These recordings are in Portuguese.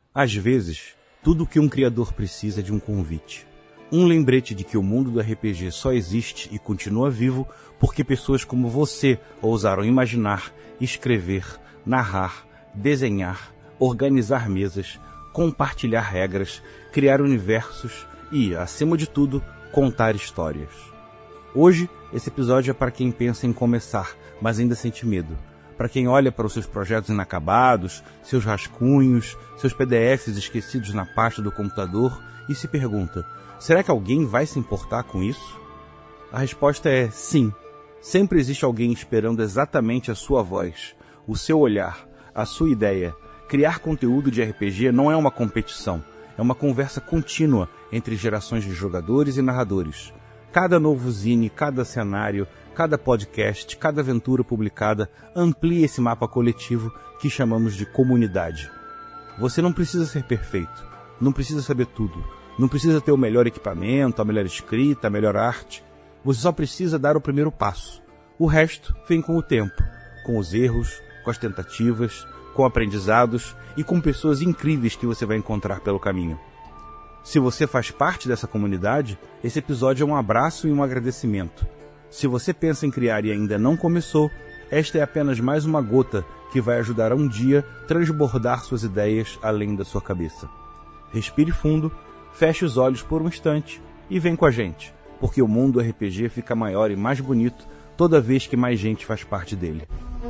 Às vezes, tudo o que um criador precisa é de um convite. Um lembrete de que o mundo do RPG só existe e continua vivo porque pessoas como você ousaram imaginar, escrever, narrar, desenhar, organizar mesas, compartilhar regras, criar universos e, acima de tudo, contar histórias. Hoje, esse episódio é para quem pensa em começar, mas ainda sente medo. Para quem olha para os seus projetos inacabados, seus rascunhos, seus PDFs esquecidos na pasta do computador e se pergunta: será que alguém vai se importar com isso? A resposta é sim. Sempre existe alguém esperando exatamente a sua voz, o seu olhar, a sua ideia. Criar conteúdo de RPG não é uma competição, é uma conversa contínua entre gerações de jogadores e narradores. Cada novo zine, cada cenário, cada podcast, cada aventura publicada amplia esse mapa coletivo que chamamos de comunidade. Você não precisa ser perfeito, não precisa saber tudo, não precisa ter o melhor equipamento, a melhor escrita, a melhor arte. Você só precisa dar o primeiro passo. O resto vem com o tempo, com os erros, com as tentativas, com aprendizados e com pessoas incríveis que você vai encontrar pelo caminho. Se você faz parte dessa comunidade, esse episódio é um abraço e um agradecimento. Se você pensa em criar e ainda não começou, esta é apenas mais uma gota que vai ajudar a um dia transbordar suas ideias além da sua cabeça. Respire fundo, feche os olhos por um instante e vem com a gente, porque o mundo RPG fica maior e mais bonito toda vez que mais gente faz parte dele.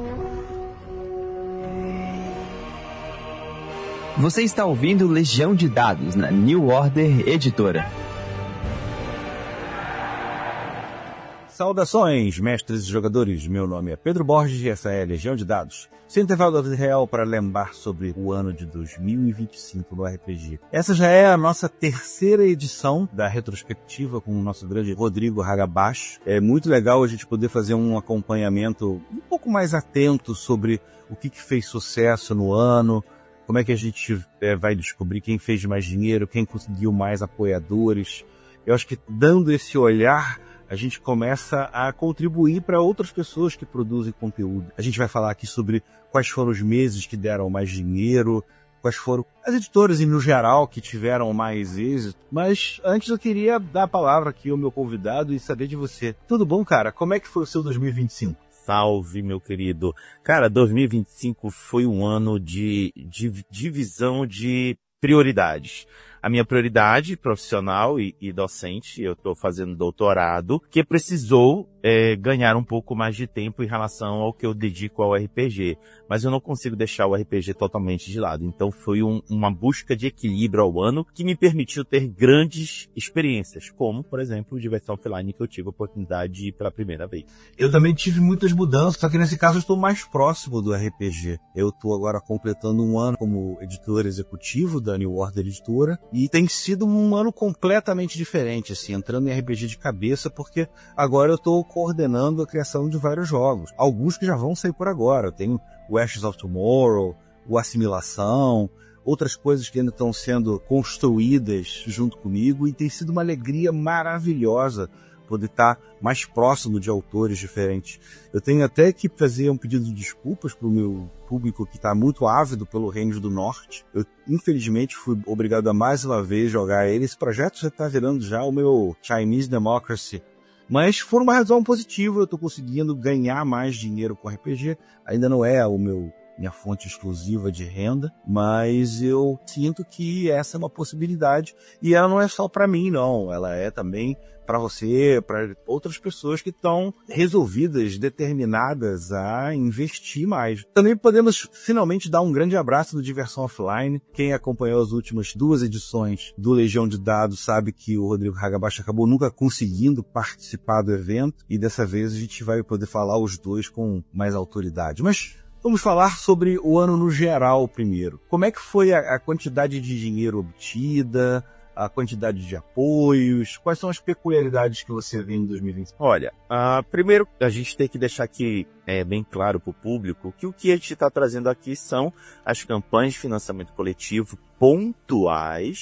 Você está ouvindo Legião de Dados na New Order Editora. Saudações, mestres e jogadores. Meu nome é Pedro Borges e essa é a Legião de Dados. Sem intervalo da vida real para lembrar sobre o ano de 2025 no RPG. Essa já é a nossa terceira edição da retrospectiva com o nosso grande Rodrigo Hagabashi. É muito legal a gente poder fazer um acompanhamento um pouco mais atento sobre o que fez sucesso no ano, como é que a gente vai descobrir quem fez mais dinheiro, quem conseguiu mais apoiadores. Eu acho que dando esse olhar, a gente começa a contribuir para outras pessoas que produzem conteúdo. A gente vai falar aqui sobre quais foram os meses que deram mais dinheiro, quais foram as editoras e no geral que tiveram mais êxito. Mas antes eu queria dar a palavra aqui ao meu convidado e saber de você. Tudo bom, cara? Como é que foi o seu 2025? Salve, meu querido. Cara, 2025 foi um ano de divisão de prioridades. A minha prioridade profissional e docente, eu estou fazendo doutorado, que precisou ganhar um pouco mais de tempo em relação ao que eu dedico ao RPG. Mas eu não consigo deixar o RPG totalmente de lado. Então foi uma busca de equilíbrio ao ano que me permitiu ter grandes experiências, como, por exemplo, o Diversão Offline, que eu tive a oportunidade de ir pela primeira vez. Eu também tive muitas mudanças, só que nesse caso eu estou mais próximo do RPG. Eu estou agora completando um ano como editor executivo da New Order Editora. E tem sido um ano completamente diferente, assim, entrando em RPG de cabeça, porque agora eu estou coordenando a criação de vários jogos. Alguns que já vão sair por agora. Eu tenho o Ashes of Tomorrow, o Assimilação, outras coisas que ainda estão sendo construídas junto comigo, e tem sido uma alegria maravilhosa poder estar mais próximo de autores diferentes. Eu tenho até que fazer um pedido de desculpas para o meu público que está muito ávido pelo Reino do Norte. Eu, infelizmente, fui obrigado a mais uma vez jogar ele. Esse projeto já está virando já o meu Chinese Democracy. Mas foi uma razão positiva, eu estou conseguindo ganhar mais dinheiro com RPG. Ainda não é minha fonte exclusiva de renda, mas eu sinto que essa é uma possibilidade. E ela não é só para mim, não. Ela é também para você, para outras pessoas que estão resolvidas, determinadas a investir mais. Também podemos finalmente dar um grande abraço do Diversão Offline. Quem acompanhou as últimas 2 edições do Legião de Dados sabe que o Rodrigo Hagabashi acabou nunca conseguindo participar do evento, e dessa vez a gente vai poder falar os dois com mais autoridade. Mas vamos falar sobre o ano no geral primeiro. Como é que foi a quantidade de dinheiro obtida, a quantidade de apoios? Quais são as peculiaridades que você vê em 2020? Olha, primeiro a gente tem que deixar aqui bem claro para o público que o que a gente está trazendo aqui são as campanhas de financiamento coletivo pontuais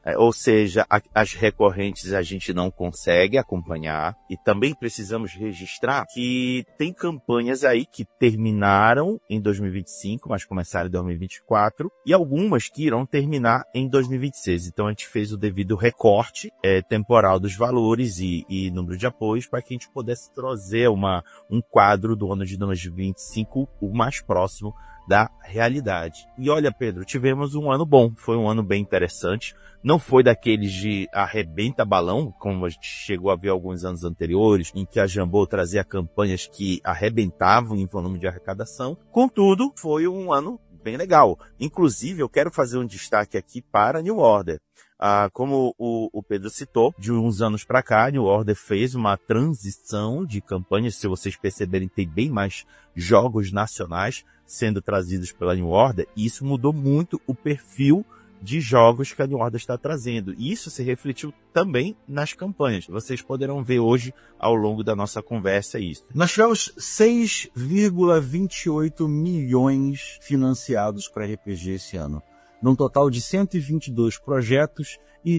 Ou seja, as recorrentes a gente não consegue acompanhar. E também precisamos registrar que tem campanhas aí que terminaram em 2025, mas começaram em 2024, e algumas que irão terminar em 2026. Então a gente fez o devido recorte temporal dos valores e número de apoios para que a gente pudesse trazer um quadro do ano de 2025 o mais próximo da realidade. E olha, Pedro, tivemos um ano bom, foi um ano bem interessante, não foi daqueles de arrebenta balão, como a gente chegou a ver alguns anos anteriores, em que a Jambô trazia campanhas que arrebentavam em volume de arrecadação, contudo, foi um ano bem legal. Inclusive, eu quero fazer um destaque aqui para a New Order. Como o Pedro citou, de uns anos para cá, a New Order fez uma transição de campanhas. Se vocês perceberem, tem bem mais jogos nacionais sendo trazidos pela New Order, e isso mudou muito o perfil de jogos que a New Order está trazendo. E isso se refletiu também nas campanhas. Vocês poderão ver hoje, ao longo da nossa conversa, isso. Nós tivemos 6,28 milhões financiados para RPG esse ano, num total de 122 projetos e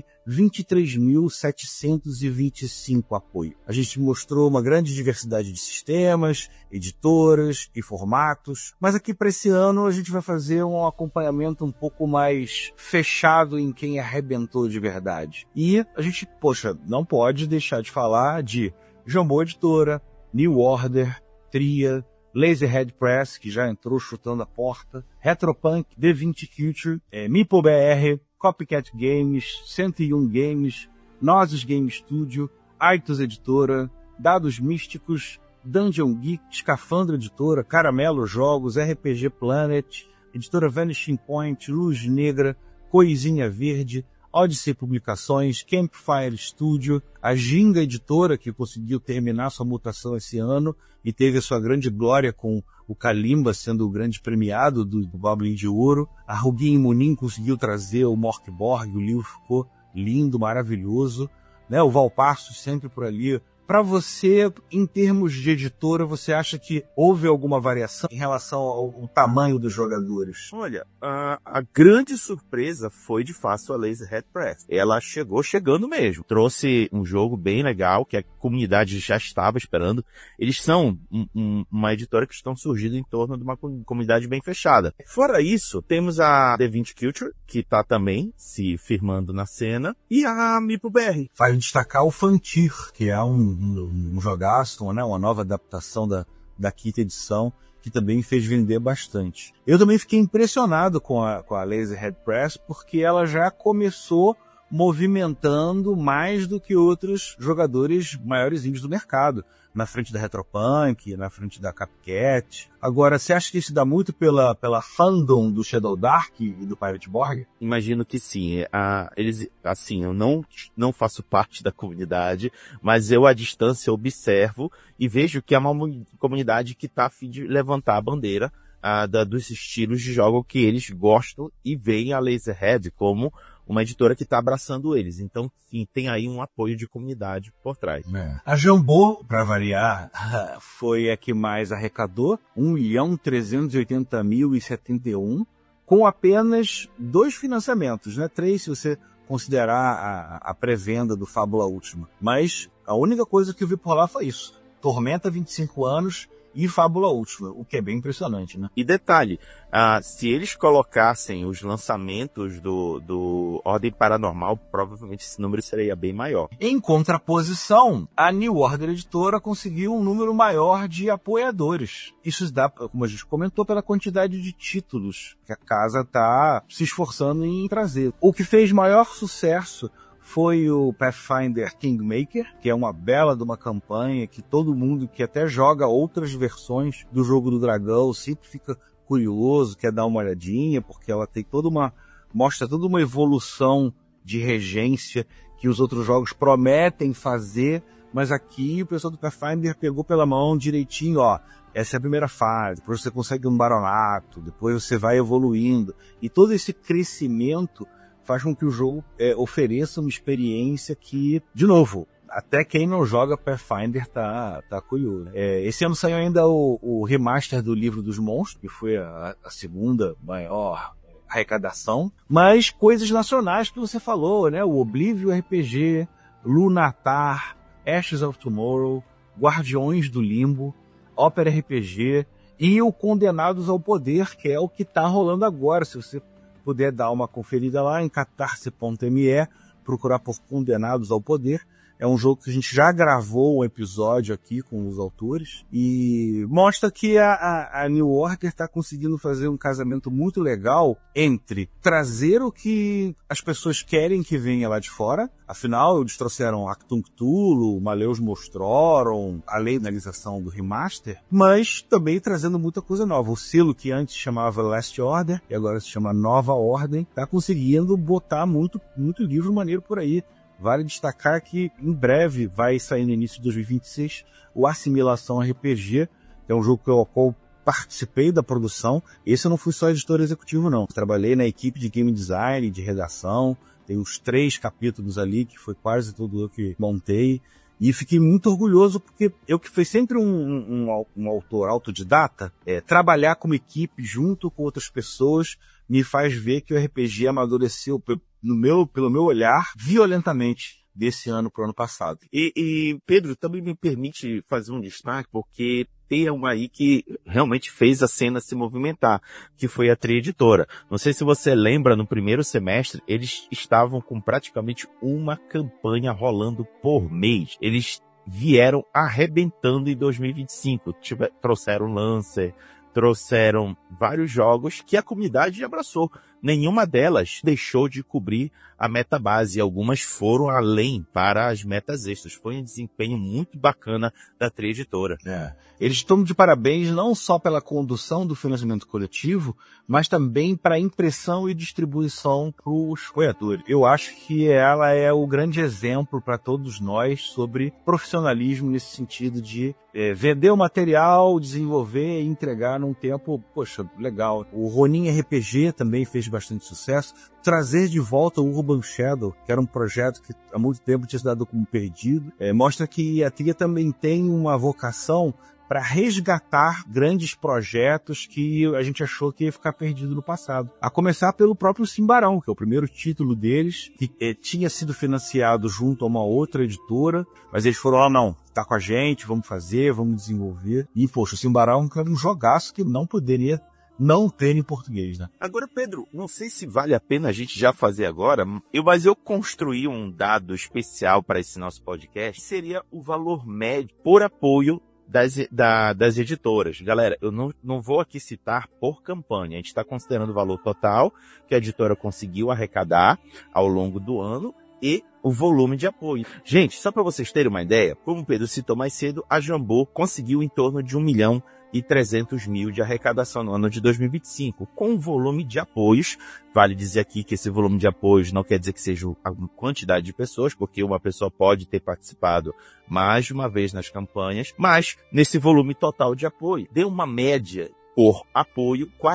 23.725 apoios. A gente mostrou uma grande diversidade de sistemas, editoras e formatos, mas aqui para esse ano a gente vai fazer um acompanhamento um pouco mais fechado em quem arrebentou de verdade. E a gente, não pode deixar de falar de Jambô Editora, New Order, Tria, Laserhead Press, que já entrou chutando a porta, Retropunk, D20 Culture, MeepleBR, Copycat Games, 101 Games, Nozes Game Studio, Aitos Editora, Dados Místicos, Dungeon Geek, Escafandro Editora, Caramelo Jogos, RPG Planet, Editora Vanishing Point, Luz Negra, Coisinha Verde, Odyssey Publicações, Campfire Studio, a Ginga Editora, que conseguiu terminar sua mutação esse ano e teve a sua grande glória com o Kalimba sendo o grande premiado do Goblin de Ouro. A Ruguinho Munim conseguiu trazer o Morkborg, o livro ficou lindo, maravilhoso, né? O Valpassos sempre por ali. Para você, em termos de editora, você acha que houve alguma variação em relação ao tamanho dos jogadores? Olha, a grande surpresa foi de fato a Laserhead Press. Ela chegou chegando mesmo. Trouxe um jogo bem legal que a comunidade já estava esperando. Eles são uma editora que estão surgindo em torno de uma comunidade bem fechada. Fora isso, temos a D20 Culture, que está também se firmando na cena, e a MeepleBR. Vale destacar o Fantir, que é um jogaço, né? Uma nova adaptação da quinta edição, que também fez vender bastante. Eu também fiquei impressionado com a Laserhead Press, porque ela já começou movimentando mais do que outros jogadores maiores indies do mercado, na frente da Retropunk, na frente da Copycat. Agora, você acha que isso dá muito pela fandom do Shadow Dark e do Pirate Borg? Imagino que sim. Eles, assim, eu não faço parte da comunidade, mas eu à distância observo e vejo que é uma comunidade que está a fim de levantar a bandeira dos estilos de jogo que eles gostam e veem a Laserhead como uma editora que está abraçando eles. Então, sim, tem aí um apoio de comunidade por trás. A Jambô, para variar, foi a que mais arrecadou, 1.380.071, com apenas 2 financiamentos, né? 3 se você considerar a pré-venda do Fábula Última. Mas a única coisa que eu vi por lá foi isso. Tormenta 25 anos e Fábula Última, o que é bem impressionante, né? E detalhe, se eles colocassem os lançamentos do Ordem Paranormal, provavelmente esse número seria bem maior. Em contraposição, a New Order Editora conseguiu um número maior de apoiadores. Isso dá, como a gente comentou, pela quantidade de títulos que a casa está se esforçando em trazer. O que fez maior sucesso foi o Pathfinder Kingmaker, que é uma bela de uma campanha que todo mundo que até joga outras versões do Jogo do Dragão sempre fica curioso, quer dar uma olhadinha, porque ela tem mostra toda uma evolução de regência que os outros jogos prometem fazer, mas aqui o pessoal do Pathfinder pegou pela mão direitinho, essa é a primeira fase, depois você consegue um baronato, depois você vai evoluindo, e todo esse crescimento faz com que o jogo ofereça uma experiência que, de novo, até quem não joga Pathfinder tá curioso. Esse ano saiu ainda o remaster do Livro dos Monstros, que foi a segunda maior arrecadação, mas coisas nacionais que você falou, né? O Oblivion RPG, Lunatar, Ashes of Tomorrow, Guardiões do Limbo, Opera RPG e o Condenados ao Poder, que é o que está rolando agora. Se você puder dar uma conferida lá em catarse.me, procurar por Condenados ao Poder. É um jogo que a gente já gravou um episódio aqui com os autores e mostra que a New Order está conseguindo fazer um casamento muito legal entre trazer o que as pessoas querem que venha lá de fora. Afinal, eles trouxeram Actum Cthulhu, Maleus Mostrorum, a finalização do remaster, mas também trazendo muita coisa nova. O selo que antes chamava Last Order e agora se chama Nova Ordem, está conseguindo botar muito livro maneiro por aí. Vale destacar que em breve vai sair no início de 2026 o Assimilação RPG, que é um jogo que eu participei da produção. Esse eu não fui só editor executivo, não. Trabalhei na equipe de game design, de redação, tem uns 3 capítulos ali, que foi quase tudo eu que montei. E fiquei muito orgulhoso porque eu que fui sempre um autor autodidata, trabalhar como equipe junto com outras pessoas me faz ver que o RPG amadureceu pelo meu olhar violentamente desse ano para o ano passado. E Pedro, também me permite fazer um destaque, porque tem uma aí que realmente fez a cena se movimentar, que foi a Tri Editora. Não sei se você lembra, no primeiro semestre, eles estavam com praticamente uma campanha rolando por mês. Eles vieram arrebentando em 2025. Trouxeram Lancer, trouxeram vários jogos que a comunidade abraçou. Nenhuma delas deixou de cobrir a meta base. Algumas foram além para as metas extras. Foi um desempenho muito bacana da Tri Editora. Eles estão de parabéns não só pela condução do financiamento coletivo, mas também para a impressão e distribuição para os apoiadores. Eu acho que ela é o grande exemplo para todos nós sobre profissionalismo nesse sentido de vender o material, desenvolver e entregar num tempo, poxa, legal. O Ronin RPG também fez bastante sucesso. Trazer de volta o Urban Shadow, que era um projeto que há muito tempo tinha se dado como perdido, mostra que a Tria também tem uma vocação para resgatar grandes projetos que a gente achou que ia ficar perdido no passado. A começar pelo próprio Simbarão, que é o primeiro título deles, que tinha sido financiado junto a uma outra editora, mas eles foram, não, tá com a gente, vamos fazer, vamos desenvolver. E, poxa, o Simbarão era um jogaço que não poderia não ter em português, né? Agora, Pedro, não sei se vale a pena a gente já fazer agora, mas eu construí um dado especial para esse nosso podcast, que seria o valor médio por apoio das editoras. Galera, eu não vou aqui citar por campanha, a gente está considerando o valor total que a editora conseguiu arrecadar ao longo do ano e o volume de apoio. Gente, só para vocês terem uma ideia, como o Pedro citou mais cedo, a Jambô conseguiu em torno de 1.300.000 de arrecadação no ano de 2025, com um volume de apoios. Vale dizer aqui que esse volume de apoios não quer dizer que seja a quantidade de pessoas, porque uma pessoa pode ter participado mais de uma vez nas campanhas, mas nesse volume total de apoio, deu uma média por apoio R$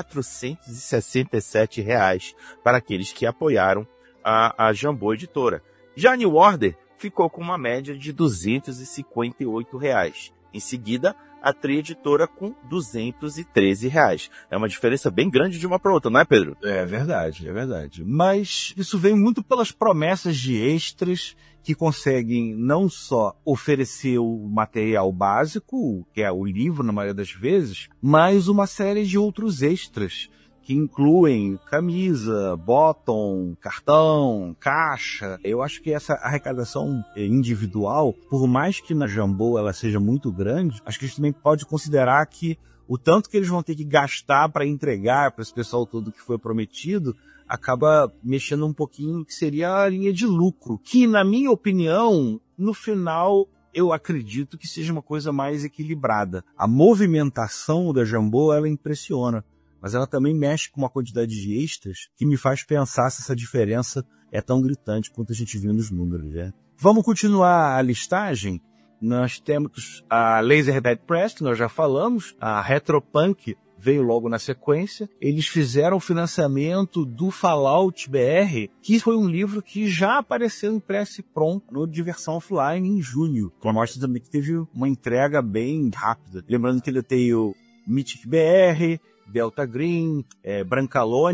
467 para aqueles que apoiaram a Jambô Editora. Já a New Order ficou com uma média de R$ 258. Em seguida, a Tri Editora com R$ 213. É uma diferença bem grande de uma para outra, não é, Pedro? É verdade, é verdade. Mas isso vem muito pelas promessas de extras que conseguem não só oferecer o material básico, que é o livro na maioria das vezes, mas uma série de outros extras que incluem camisa, bottom, cartão, caixa. Eu acho que essa arrecadação individual, por mais que na Jambô ela seja muito grande, acho que a gente também pode considerar que o tanto que eles vão ter que gastar para entregar para esse pessoal todo que foi prometido, acaba mexendo um pouquinho que seria a linha de lucro, que na minha opinião, no final, eu acredito que seja uma coisa mais equilibrada. A movimentação da Jambô, ela impressiona, mas ela também mexe com uma quantidade de extras que me faz pensar se essa diferença é tão gritante quanto a gente viu nos números, né? Vamos continuar a listagem. Nós temos a Laserhead Press, que nós já falamos, a Retropunk veio logo na sequência. Eles fizeram o financiamento do Fallout BR, que foi um livro que já apareceu impresso e pronto no Diversão Offline em junho. Com a mostra também que teve uma entrega bem rápida. Lembrando que ele tem o Mythic BR, Delta Green, Brancalônia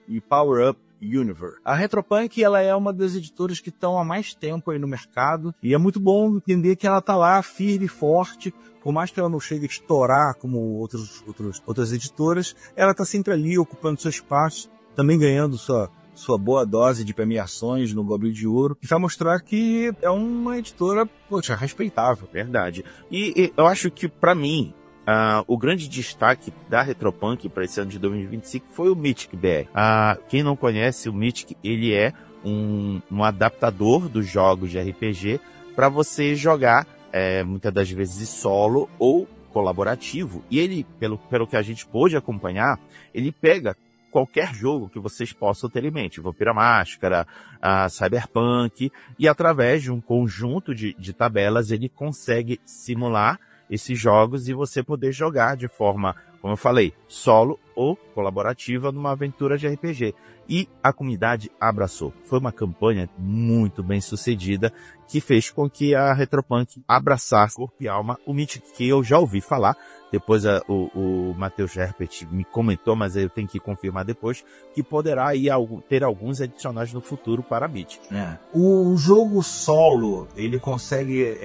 e Power Up Universe. A Retropunk, ela é uma das editoras que estão há mais tempo aí no mercado, e é muito bom entender que ela tá lá firme e forte. Por mais que ela não chegue a estourar como outras editoras, ela está sempre ali ocupando seu espaço, também ganhando sua boa dose de premiações no Goblin de Ouro, e vai mostrar que é uma editora, poxa, respeitável. Verdade. E eu acho que, para mim, o grande destaque da Retropunk para esse ano de 2025 foi o Mythic BR. Quem não conhece, o Mythic, ele é um adaptador dos jogos de RPG para você jogar muitas das vezes solo ou colaborativo. E ele, pelo que a gente pôde acompanhar, ele pega qualquer jogo que vocês possam ter em mente, Vampira Máscara, Cyberpunk, e através de um conjunto de tabelas ele consegue simular esses jogos e você poder jogar de forma, como eu falei, solo ou colaborativa numa aventura de RPG. E a comunidade abraçou. Foi uma campanha muito bem sucedida que fez com que a Retropunk abraçasse corpo e alma o Mythic, que eu já ouvi falar. Depois o Matheus Herpert me comentou, mas eu tenho que confirmar depois, que poderá ter alguns adicionais no futuro para a Mythic. O jogo solo, ele consegue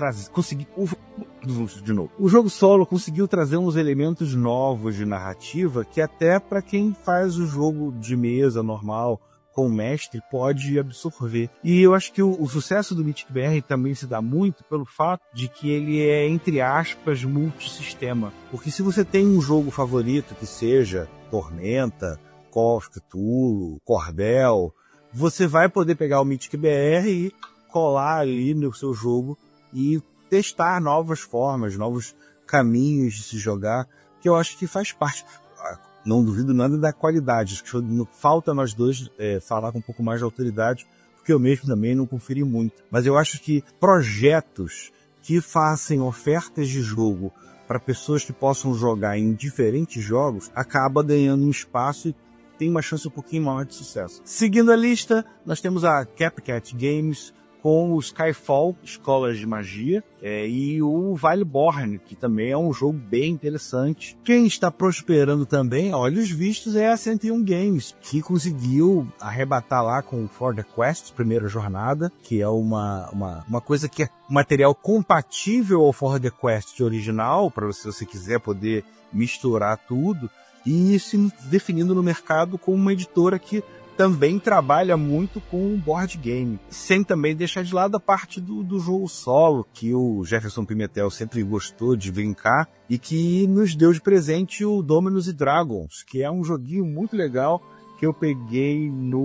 o jogo solo conseguiu trazer uns elementos novos de narrativa que até para quem faz o jogo de mesa normal com o mestre pode absorver. E eu acho que o sucesso do Mythic BR também se dá muito pelo fato de que ele é, entre aspas, multissistema. Porque se você tem um jogo favorito que seja Tormenta, Call of Cthulhu, Cordel, você vai poder pegar o Mythic BR e colar ali no seu jogo e testar novas formas, novos caminhos de se jogar, que eu acho que faz parte. Não duvido nada da qualidade. Acho que falta nós dois falar com um pouco mais de autoridade, porque eu mesmo também não conferi muito. Mas eu acho que projetos que façam ofertas de jogo para pessoas que possam jogar em diferentes jogos acaba ganhando um espaço e tem uma chance um pouquinho maior de sucesso. Seguindo a lista, nós temos a Capcat Games com o Skyfall, Escolas de Magia, e o Valeborn, que também é um jogo bem interessante. Quem está prosperando também, olhos vistos, é a 101 Games, que conseguiu arrebatar lá com o For the Quest, primeira jornada, que é uma coisa que é material compatível ao For the Quest original, para se você quiser poder misturar tudo, e se definindo no mercado como uma editora que também trabalha muito com o board game, sem também deixar de lado a parte do jogo solo, que o Jefferson Pimentel sempre gostou de brincar, e que nos deu de presente o Dominus & Dragons, que é um joguinho muito legal, que eu peguei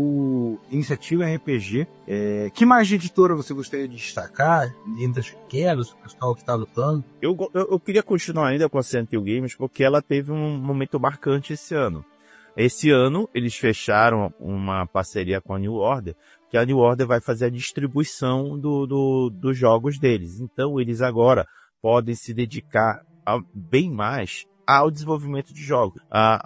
no Iniciativa RPG. Que mais de editora você gostaria de destacar? Entre as pequenas, o pessoal que está lutando? Eu queria continuar ainda com a 101 Games, porque ela teve um momento marcante esse ano. Esse ano, eles fecharam uma parceria com a New Order, que a New Order vai fazer a distribuição dos jogos deles. Então, eles agora podem se dedicar bem mais ao desenvolvimento de jogos.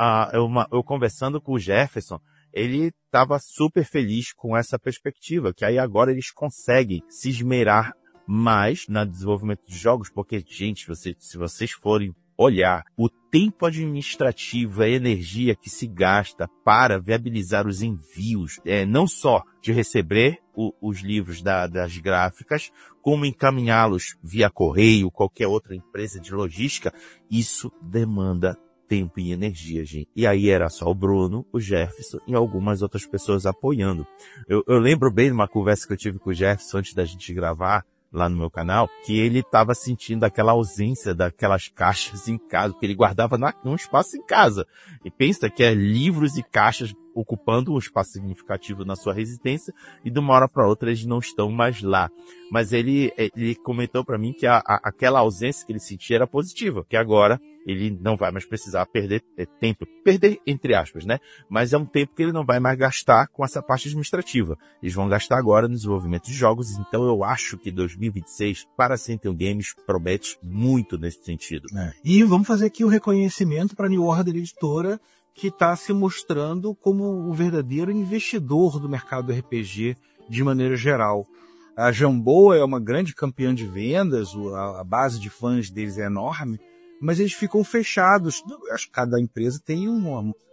Eu conversando com o Jefferson, ele estava super feliz com essa perspectiva, que aí agora eles conseguem se esmerar mais no desenvolvimento de jogos, porque, gente, se vocês forem olhar o tempo administrativo, a energia que se gasta para viabilizar os envios, não só de receber os livros das gráficas, como encaminhá-los via correio, qualquer outra empresa de logística, isso demanda tempo e energia, gente. E aí era só o Bruno, o Jefferson e algumas outras pessoas apoiando. Eu lembro bem de uma conversa que eu tive com o Jefferson antes da gente gravar, lá no meu canal, que ele estava sentindo aquela ausência daquelas caixas em casa, que ele guardava num espaço em casa. E pensa que é livros e caixas ocupando um espaço significativo na sua residência, e de uma hora para outra eles não estão mais lá. Mas ele comentou para mim que aquela ausência que ele sentia era positiva, que agora ele não vai mais precisar perder tempo. Perder, entre aspas, né? Mas é um tempo que ele não vai mais gastar com essa parte administrativa. Eles vão gastar agora no desenvolvimento de jogos, então eu acho que 2026, para a 101 Games, promete muito nesse sentido. E vamos fazer aqui o reconhecimento para a New Order Editora, que está se mostrando como o verdadeiro investidor do mercado RPG de maneira geral. A Jambô é uma grande campeã de vendas, a base de fãs deles é enorme, mas eles ficam fechados. Acho que cada empresa tem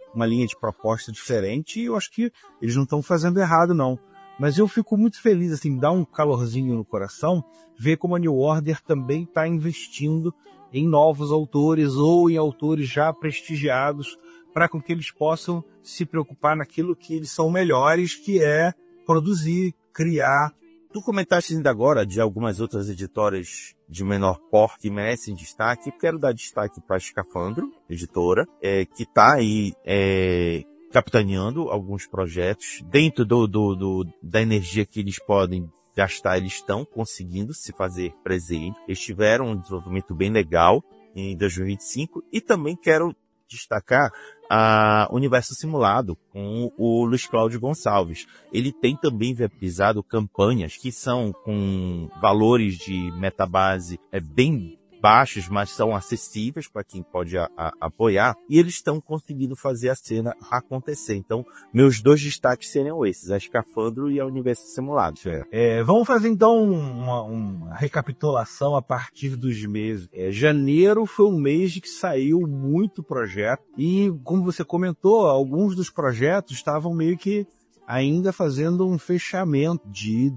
uma linha de proposta diferente e eu acho que eles não estão fazendo errado, não. Mas eu fico muito feliz, assim, dá um calorzinho no coração, ver como a New Order também está investindo em novos autores ou em autores já prestigiados para com que eles possam se preocupar naquilo que eles são melhores, que é produzir, criar. Tu comentaste ainda agora de algumas outras editoras de menor porte que merecem destaque. Quero dar destaque para a Escafandro, editora, que está aí capitaneando alguns projetos. Dentro da energia que eles podem gastar, eles estão conseguindo se fazer presente. Eles tiveram um desenvolvimento bem legal em 2025. E também quero destacar a Universo Simulado com o Luiz Cláudio Gonçalves. Ele tem também viabilizado campanhas que são com valores de metabase bem baixos, mas são acessíveis para quem pode apoiar, e eles estão conseguindo fazer a cena acontecer. Então, meus dois destaques seriam esses, a Escafandro e a Universo Simulado. Vamos fazer então uma recapitulação a partir dos meses. Janeiro foi um mês de que saiu muito projeto, e como você comentou, alguns dos projetos estavam meio que ainda fazendo um fechamento de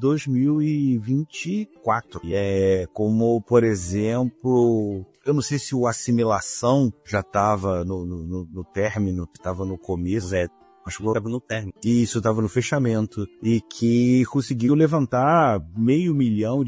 2024. Como, por exemplo, eu não sei se o Assimilação já estava no término, estava no começo, acho que estava no término. Isso, estava no fechamento. E que conseguiu levantar R$500 mil.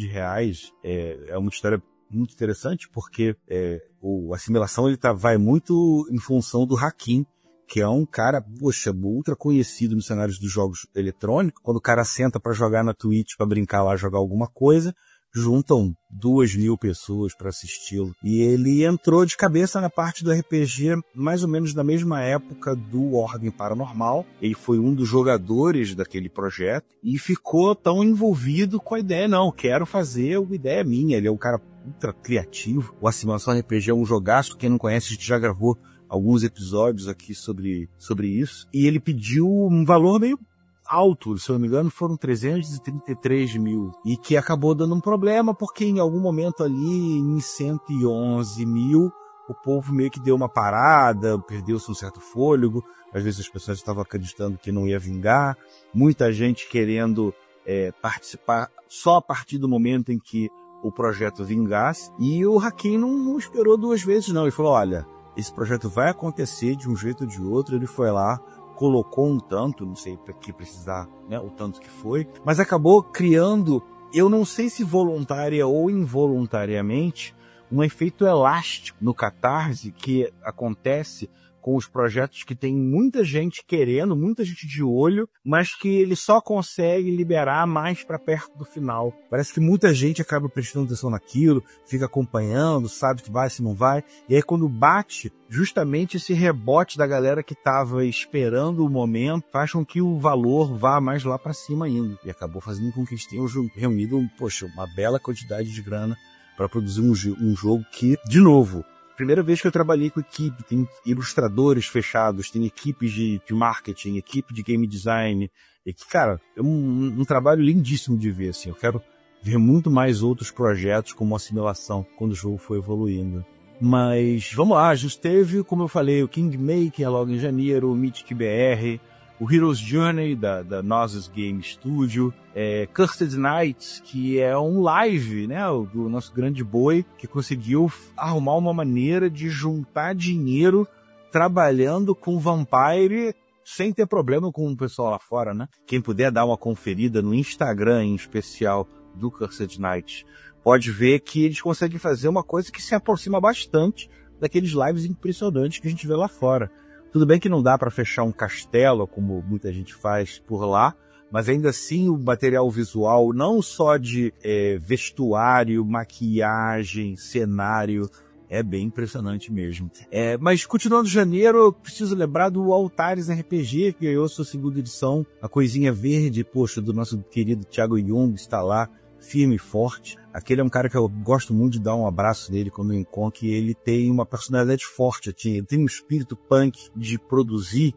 É uma história muito interessante, porque o Assimilação ele vai muito em função do Hakim, que é um cara, ultra conhecido nos cenários dos jogos eletrônicos. Quando o cara senta pra jogar na Twitch, pra brincar lá, jogar alguma coisa, juntam 2.000 pessoas pra assisti-lo. E ele entrou de cabeça na parte do RPG mais ou menos na mesma época do Ordem Paranormal. Ele foi um dos jogadores daquele projeto e ficou tão envolvido com a ideia, não, quero fazer, a ideia é minha. Ele é um cara ultra criativo. O Assimilação RPG é um jogaço, quem não conhece, a gente já gravou alguns episódios aqui sobre isso, e ele pediu um valor meio alto, se eu não me engano foram 333 mil, e que acabou dando um problema, porque em algum momento ali, em 111 mil, o povo meio que deu uma parada, perdeu-se um certo fôlego, às vezes as pessoas estavam acreditando que não ia vingar, muita gente querendo participar só a partir do momento em que o projeto vingasse, e o Hakim não esperou duas vezes não, ele falou, olha, esse projeto vai acontecer de um jeito ou de outro. Ele foi lá, colocou um tanto, não sei para que precisar, né, o tanto que foi, mas acabou criando, eu não sei se voluntária ou involuntariamente, um efeito elástico no Catarse que acontece com os projetos que tem muita gente querendo, muita gente de olho, mas que ele só consegue liberar mais para perto do final. Parece que muita gente acaba prestando atenção naquilo, fica acompanhando, sabe se vai, se não vai, e aí quando bate, justamente esse rebote da galera que estava esperando o momento faz com que o valor vá mais lá para cima ainda. E acabou fazendo com que eles tenham reunido, uma bela quantidade de grana para produzir um jogo que, de novo, primeira vez que eu trabalhei com equipe, tem ilustradores fechados, tem equipes de marketing, equipe de game design, e que, cara, é um trabalho lindíssimo de ver, assim. Eu quero ver muito mais outros projetos como Assimilação quando o jogo for evoluindo. Mas, vamos lá, a gente teve, como eu falei, o Kingmaker logo em janeiro, o Mythic BR, o Hero's Journey da Gnosis Game Studio, Cursed Knights, que é um live, né, do nosso grande boi, que conseguiu arrumar uma maneira de juntar dinheiro trabalhando com Vampire sem ter problema com o pessoal lá fora, né? Quem puder dar uma conferida no Instagram, em especial, do Cursed Knights, pode ver que eles conseguem fazer uma coisa que se aproxima bastante daqueles lives impressionantes que a gente vê lá fora. Tudo bem que não dá para fechar um castelo, como muita gente faz por lá, mas ainda assim o material visual, não só de vestuário, maquiagem, cenário, é bem impressionante mesmo. Mas continuando janeiro, eu preciso lembrar do Altares RPG, que ganhou sua segunda edição, a coisinha verde, poxa, do nosso querido Thiago Jung, está lá, firme e forte. Aquele é um cara que eu gosto muito de dar um abraço nele quando eu encontro, que ele tem uma personalidade forte, ele tem um espírito punk de produzir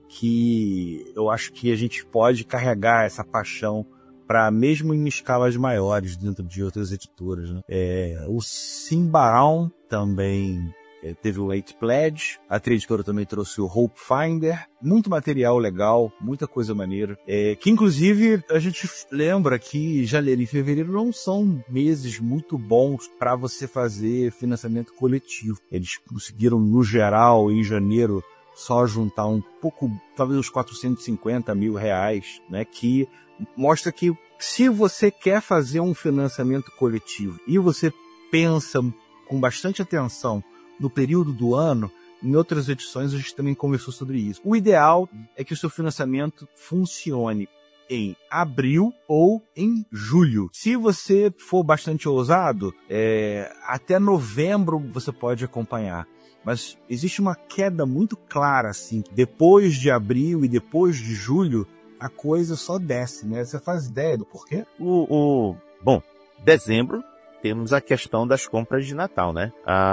que eu acho que a gente pode carregar essa paixão para mesmo em escalas maiores dentro de outras editoras, né? O Simbaão também teve o Eight Pledge, a Trade Editora também trouxe o Hope Finder, muito material legal, muita coisa maneira, que inclusive a gente lembra que janeiro e fevereiro não são meses muito bons para você fazer financiamento coletivo. Eles conseguiram, no geral, em janeiro, só juntar um pouco, talvez uns 450 mil reais, né, que mostra que se você quer fazer um financiamento coletivo e você pensa com bastante atenção no período do ano, em outras edições a gente também conversou sobre isso. O ideal é que o seu financiamento funcione em abril ou em julho. Se você for bastante ousado, até novembro você pode acompanhar. Mas existe uma queda muito clara, assim. Depois de abril e depois de julho, a coisa só desce, né? Você faz ideia do porquê? Bom, dezembro, temos a questão das compras de Natal, né?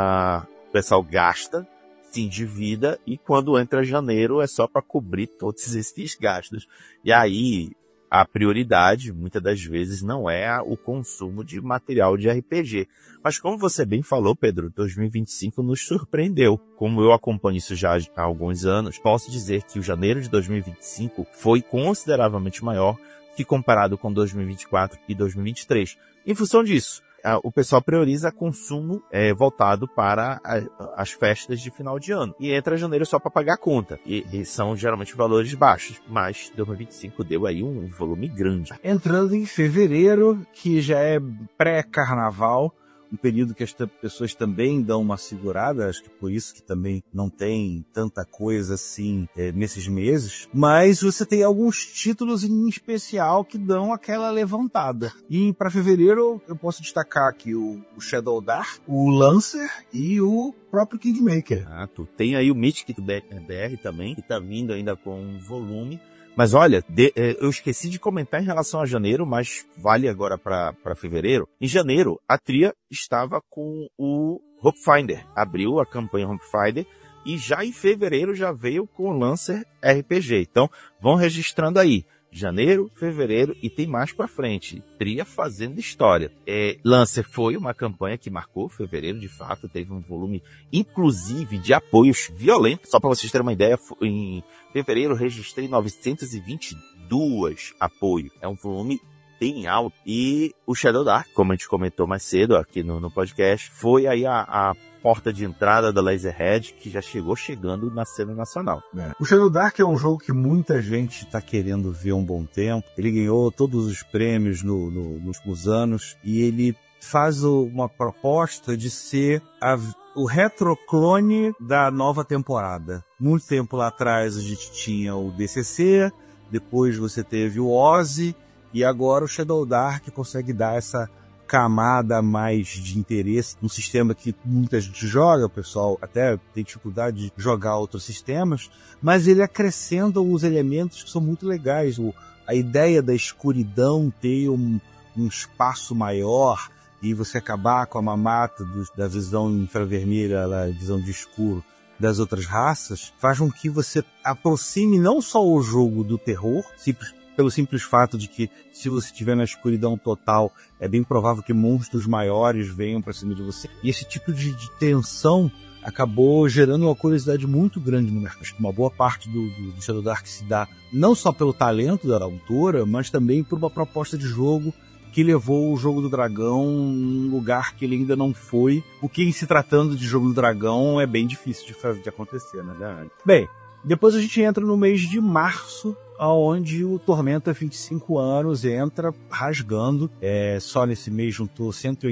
O pessoal gasta, se endivida, e quando entra janeiro é só para cobrir todos esses gastos. E aí, a prioridade, muitas das vezes, não é o consumo de material de RPG. Mas como você bem falou, Pedro, 2025 nos surpreendeu. Como eu acompanho isso já há alguns anos, posso dizer que o janeiro de 2025 foi consideravelmente maior que comparado com 2024 e 2023. Em função disso, o pessoal prioriza consumo voltado para as festas de final de ano. E entra janeiro só para pagar a conta. E são geralmente valores baixos. Mas 2025 deu aí um volume grande. Entrando em fevereiro, que já é pré-carnaval, um período que as pessoas também dão uma segurada, acho que por isso que também não tem tanta coisa assim nesses meses, mas você tem alguns títulos em especial que dão aquela levantada. E para fevereiro eu posso destacar aqui o Shadow Dark, o Lancer e o próprio Kingmaker. Tu tem aí o Mythic BR também, que tá vindo ainda com um volume. Mas olha, eu esqueci de comentar em relação a janeiro, mas vale agora para fevereiro. Em janeiro, a Tria estava com o Hope Finder. Abriu a campanha Hope Finder e já em fevereiro já veio com o Lancer RPG. Então, vão registrando aí. Janeiro, fevereiro e tem mais pra frente. Tria fazendo história. Lancer foi uma campanha que marcou fevereiro, de fato, teve um volume, inclusive, de apoios violentos. Só para vocês terem uma ideia, em fevereiro registrei 922 apoios. É um volume bem alto. E o Shadow Dark, como a gente comentou mais cedo aqui no podcast, foi aí a porta de entrada da Laserhead, que já chegando na cena nacional. O Shadow Dark é um jogo que muita gente está querendo ver há um bom tempo. Ele ganhou todos os prêmios nos últimos anos e ele faz uma proposta de ser o retroclone da nova temporada. Muito tempo lá atrás a gente tinha o DCC, depois você teve o Ozzy e agora o Shadow Dark consegue dar essa camada mais de interesse num sistema que muita gente joga, o pessoal até tem dificuldade de jogar outros sistemas, mas ele acrescenta os elementos que são muito legais. A ideia da escuridão ter um espaço maior e você acabar com a mamata da visão infravermelha, a visão de escuro das outras raças, faz com que você aproxime não só o jogo do terror, pelo simples fato de que, se você estiver na escuridão total, é bem provável que monstros maiores venham para cima de você. E esse tipo de tensão acabou gerando uma curiosidade muito grande no mercado. Acho que uma boa parte do Shadow Dark se dá não só pelo talento da autora, mas também por uma proposta de jogo que levou o Jogo do Dragão num lugar que ele ainda não foi, o que, em se tratando de Jogo do Dragão, é bem difícil de acontecer, né? Bem, depois a gente entra no mês de março, onde o Tormenta 25 anos entra rasgando. Só nesse mês juntou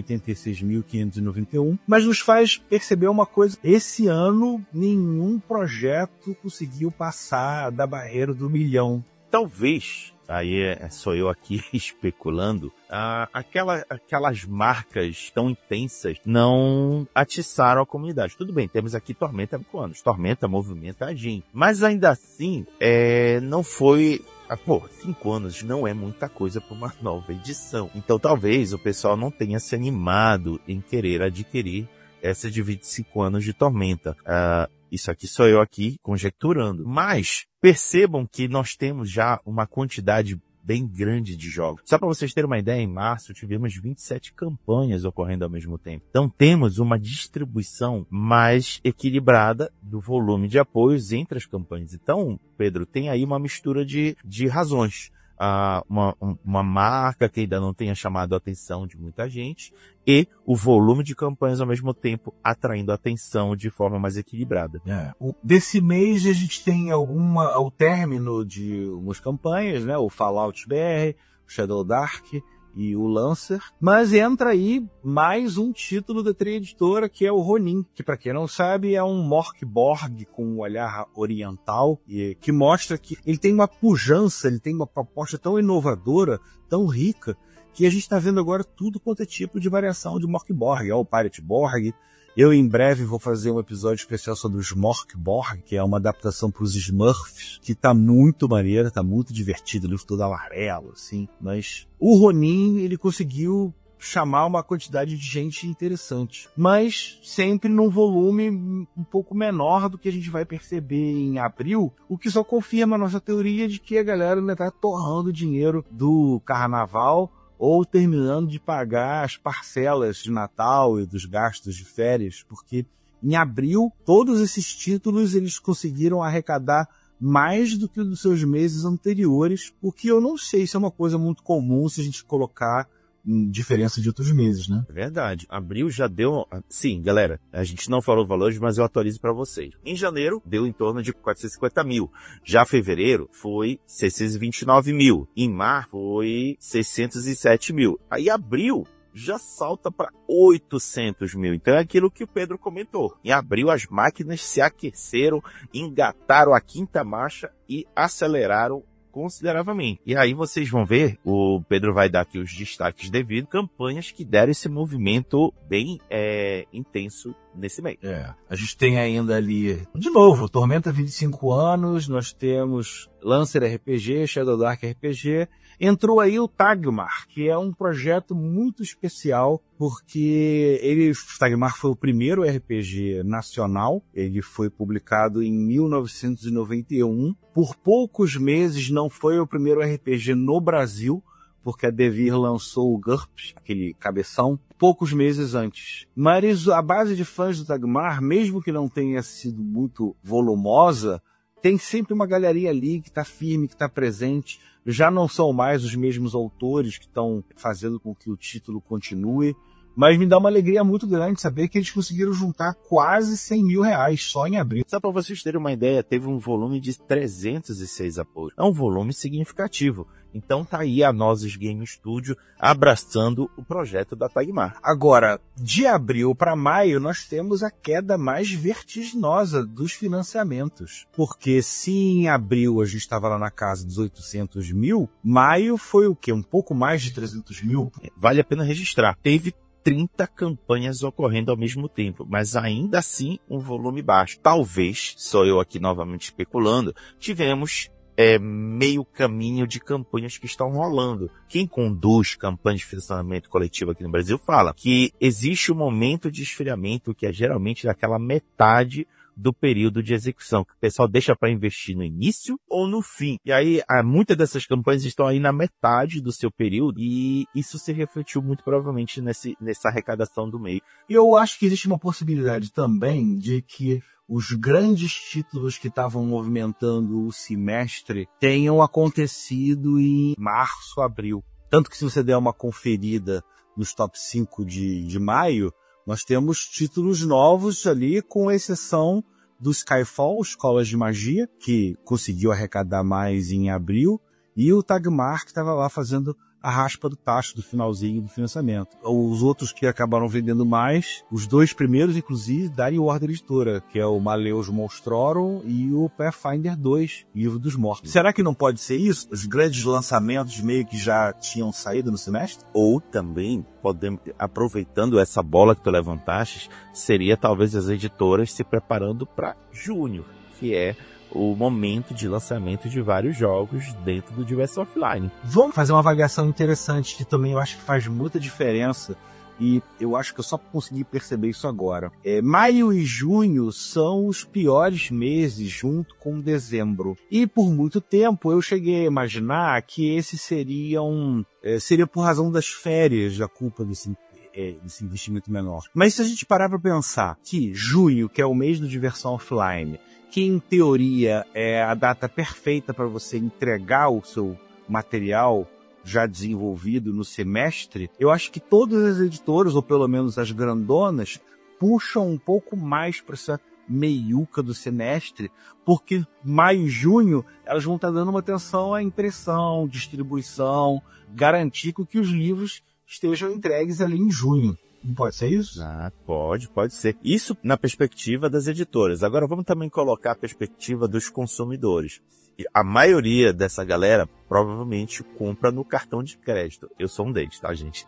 186.591, mas nos faz perceber uma coisa: esse ano nenhum projeto conseguiu passar da barreira do 1 milhão. Talvez, aí sou eu aqui especulando, aquelas marcas tão intensas não atiçaram a comunidade. Tudo bem, temos aqui Tormenta há 5 anos. Tormenta movimenta a gente. Mas ainda assim, não foi... 5 anos não é muita coisa para uma nova edição. Então talvez o pessoal não tenha se animado em querer adquirir essa de 25 anos de Tormenta. Isso aqui sou eu aqui conjecturando. Mas percebam que nós temos já uma quantidade bem grande de jogos. Só para vocês terem uma ideia, em março tivemos 27 campanhas ocorrendo ao mesmo tempo. Então temos uma distribuição mais equilibrada do volume de apoios entre as campanhas. Então, Pedro, tem aí uma mistura de razões. Uma marca que ainda não tenha chamado a atenção de muita gente e o volume de campanhas ao mesmo tempo atraindo a atenção de forma mais equilibrada. Desse mês a gente tem ao término de umas campanhas, né? O Fallout BR, o Shadow Dark e o Lancer, mas entra aí mais um título da Três Editora, que é o Ronin, que para quem não sabe é um Morkborg com um olhar oriental, e que mostra que ele tem uma pujança, ele tem uma proposta tão inovadora, tão rica, que a gente está vendo agora tudo quanto é tipo de variação de Morkborg, o Pirate Borg. Eu em breve vou fazer um episódio especial sobre os Morkborg, que é uma adaptação para os Smurfs, que tá muito maneira, tá muito divertido, o livro todo amarelo, assim. Mas o Ronin, ele conseguiu chamar uma quantidade de gente interessante, mas sempre num volume um pouco menor do que a gente vai perceber em abril, o que só confirma a nossa teoria de que a galera ainda tá torrando dinheiro do carnaval, ou terminando de pagar as parcelas de Natal e dos gastos de férias, porque em abril todos esses títulos eles conseguiram arrecadar mais do que nos seus meses anteriores, o que eu não sei se é uma coisa muito comum se a gente colocar em diferença de outros meses, né? É verdade. Abril já deu... Sim, galera, a gente não falou valores, mas eu atualizo para vocês. Em janeiro, deu em torno de 450 mil. Já fevereiro, foi 629 mil. Em março, foi 607 mil. Aí abril já salta para 800 mil. Então é aquilo que o Pedro comentou. Em abril, as máquinas se aqueceram, engataram a quinta marcha e aceleraram consideravelmente. E aí vocês vão ver, o Pedro vai dar aqui os destaques devido, campanhas que deram esse movimento bem intenso nesse mês. A gente tem ainda ali, de novo, Tormenta 25 anos, nós temos Lancer RPG, Shadow Dark RPG, entrou aí o Tagmar, que é um projeto muito especial, porque o Tagmar foi o primeiro RPG nacional, ele foi publicado em 1991, por poucos meses não foi o primeiro RPG no Brasil, porque a Devir lançou o GURPS, aquele cabeção, poucos meses antes. Mas a base de fãs do Tagmar, mesmo que não tenha sido muito volumosa, tem sempre uma galerinha ali que está firme, que está presente. Já não são mais os mesmos autores que estão fazendo com que o título continue, mas me dá uma alegria muito grande saber que eles conseguiram juntar quase 100 mil reais só em abril. Só para vocês terem uma ideia, teve um volume de 306 apoios. É um volume significativo. Então tá aí a Nozes Game Studio abraçando o projeto da Tagmar. Agora, de abril para maio, nós temos a queda mais vertiginosa dos financiamentos. Porque se em abril a gente estava lá na casa dos 800 mil, maio foi o quê? Um pouco mais de 300 mil? Vale a pena registrar. Teve 30 campanhas ocorrendo ao mesmo tempo, mas ainda assim um volume baixo. Talvez, sou eu aqui novamente especulando, tivemos meio caminho de campanhas que estão rolando. Quem conduz campanhas de financiamento coletivo aqui no Brasil fala que existe um momento de esfriamento que é geralmente daquela metade do período de execução, que o pessoal deixa para investir no início ou no fim. E aí, muitas dessas campanhas estão aí na metade do seu período e isso se refletiu muito provavelmente nessa arrecadação do meio. E eu acho que existe uma possibilidade também de que os grandes títulos que estavam movimentando o semestre tenham acontecido em março, abril. Tanto que se você der uma conferida nos top 5 de maio, nós temos títulos novos ali, com exceção do Skyfall, Escolas de Magia, que conseguiu arrecadar mais em abril, e o Tagmar, que estava lá fazendo a raspa do tacho do finalzinho do financiamento. Os outros que acabaram vendendo mais, os dois primeiros, inclusive, da New Order Editora, que é o Maleus Monstrorum e o Pathfinder 2, Livro dos Mortos. Será que não pode ser isso? Os grandes lançamentos meio que já tinham saído no semestre? Ou também, podemos, aproveitando essa bola que tu levantaste, seria talvez as editoras se preparando para junho, que é o momento de lançamento de vários jogos dentro do Diverso Offline. Vamos fazer uma avaliação interessante que também eu acho que faz muita diferença e eu acho que eu só consegui perceber isso agora. Maio e junho são os piores meses, junto com dezembro. E por muito tempo eu cheguei a imaginar que esse seria por razão das férias a culpa desse investimento menor. Mas se a gente parar para pensar que junho, que é o mês do Diversão Offline, que em teoria é a data perfeita para você entregar o seu material já desenvolvido no semestre, eu acho que todas as editoras, ou pelo menos as grandonas, puxam um pouco mais para essa meiuca do semestre, porque maio e junho elas vão estar dando uma atenção à impressão, distribuição, garantir que os livros estejam entregues ali em junho. Não pode ser isso? Pode ser. Isso na perspectiva das editoras. Agora vamos também colocar a perspectiva dos consumidores. E a maioria dessa galera provavelmente compra no cartão de crédito. Eu sou um deles, tá, gente?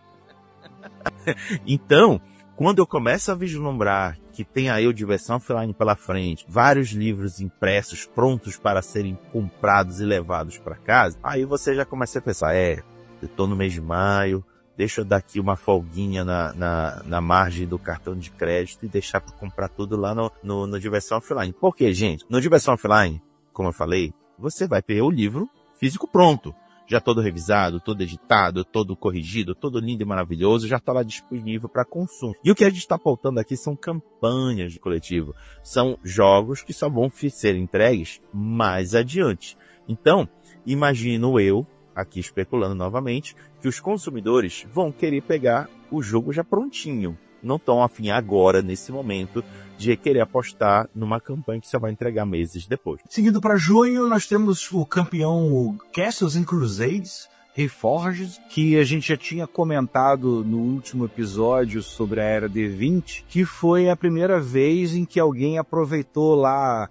Então, quando eu começo a vislumbrar que tem aí o Diversão Offline pela frente, vários livros impressos prontos para serem comprados e levados para casa, aí você já começa a pensar, eu tô no mês de maio, deixa eu dar aqui uma folguinha na margem do cartão de crédito e deixar para comprar tudo lá no Diversão Offline. Por quê, gente? No Diversão Offline, como eu falei, você vai ter o livro físico pronto. Já todo revisado, todo editado, todo corrigido, todo lindo e maravilhoso, já está lá disponível para consumo. E o que a gente está pautando aqui são campanhas de coletivo. São jogos que só vão ser entregues mais adiante. Então, imagino eu, aqui especulando novamente, que os consumidores vão querer pegar o jogo já prontinho. Não estão afim agora, nesse momento, de querer apostar numa campanha que só vai entregar meses depois. Seguindo para junho, nós temos o campeão Castles and Crusades Reforged, que a gente já tinha comentado no último episódio sobre a Era D20, que foi a primeira vez em que alguém aproveitou lá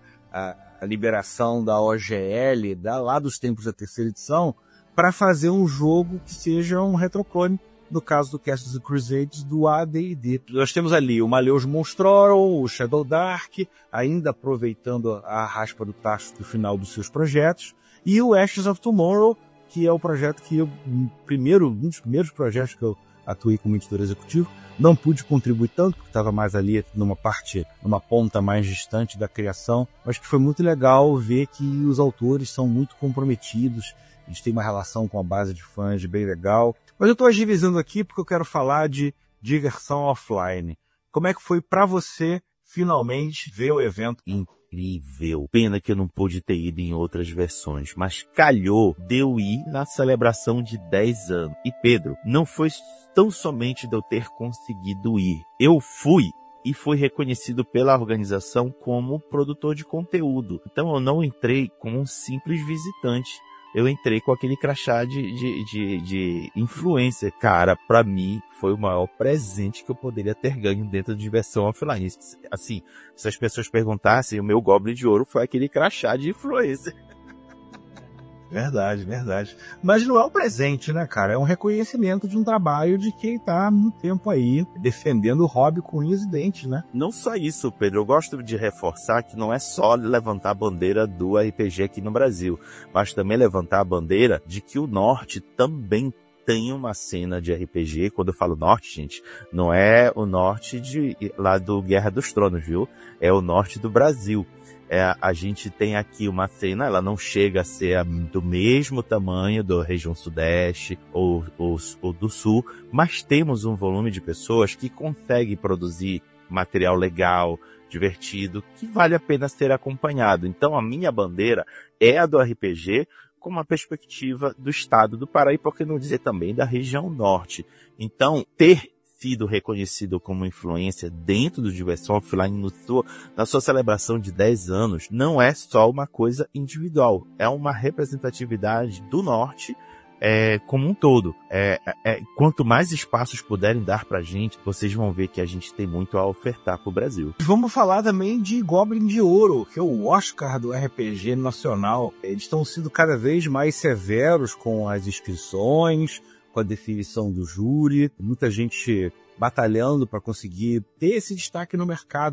a liberação da OGL, lá dos tempos da terceira edição, para fazer um jogo que seja um retroclone, no caso do Castles and Crusades, do AD&D. Nós temos ali o Malleus Monstrorum, o Shadow Dark, ainda aproveitando a raspa do tacho do final dos seus projetos, e o Ashes of Tomorrow, que é o projeto que um dos primeiros projetos que eu atuei como editor executivo. Não pude contribuir tanto, porque estava mais ali numa ponta mais distante da criação, mas que foi muito legal ver que os autores são muito comprometidos. Eles têm uma relação com a base de fãs bem legal. Mas eu estou agilizando aqui porque eu quero falar de Diversão Offline. Como é que foi para você, finalmente, ver o evento? Incrível. Pena que eu não pude ter ido em outras versões, mas calhou de eu ir na celebração de 10 anos. E Pedro, não foi tão somente de eu ter conseguido ir. Eu fui e fui reconhecido pela organização como produtor de conteúdo. Então eu não entrei como um simples visitante. Eu entrei com aquele crachá de influencer. Cara, pra mim, foi o maior presente que eu poderia ter ganho dentro de Diversão Offline. Assim, se as pessoas perguntassem, o meu Goblin de Ouro foi aquele crachá de influencer. Verdade, verdade. Mas não é um presente, né, cara? É um reconhecimento de um trabalho de quem tá há muito tempo aí defendendo o hobby com unhas e dentes, né? Não só isso, Pedro. Eu gosto de reforçar que não é só levantar a bandeira do RPG aqui no Brasil, mas também levantar a bandeira de que o Norte também tem uma cena de RPG. Quando eu falo Norte, gente, não é o Norte lá do Guerra dos Tronos, viu? É o Norte do Brasil. A gente tem aqui uma cena, ela não chega a ser do mesmo tamanho da região Sudeste ou do Sul, mas temos um volume de pessoas que conseguem produzir material legal, divertido, que vale a pena ser acompanhado. Então a minha bandeira é a do RPG, com uma perspectiva do estado do Pará, e por que não dizer também da região Norte. Então, ter sido reconhecido como influência dentro do Diversão Offline na sua celebração de 10 anos, não é só uma coisa individual, é uma representatividade do Norte como um todo. Quanto mais espaços puderem dar pra gente, vocês vão ver que a gente tem muito a ofertar pro Brasil. Vamos falar também de Goblin de Ouro, que é o Oscar do RPG nacional. Eles estão sendo cada vez mais severos com as inscrições, com a definição do júri, muita gente batalhando para conseguir ter esse destaque no mercado.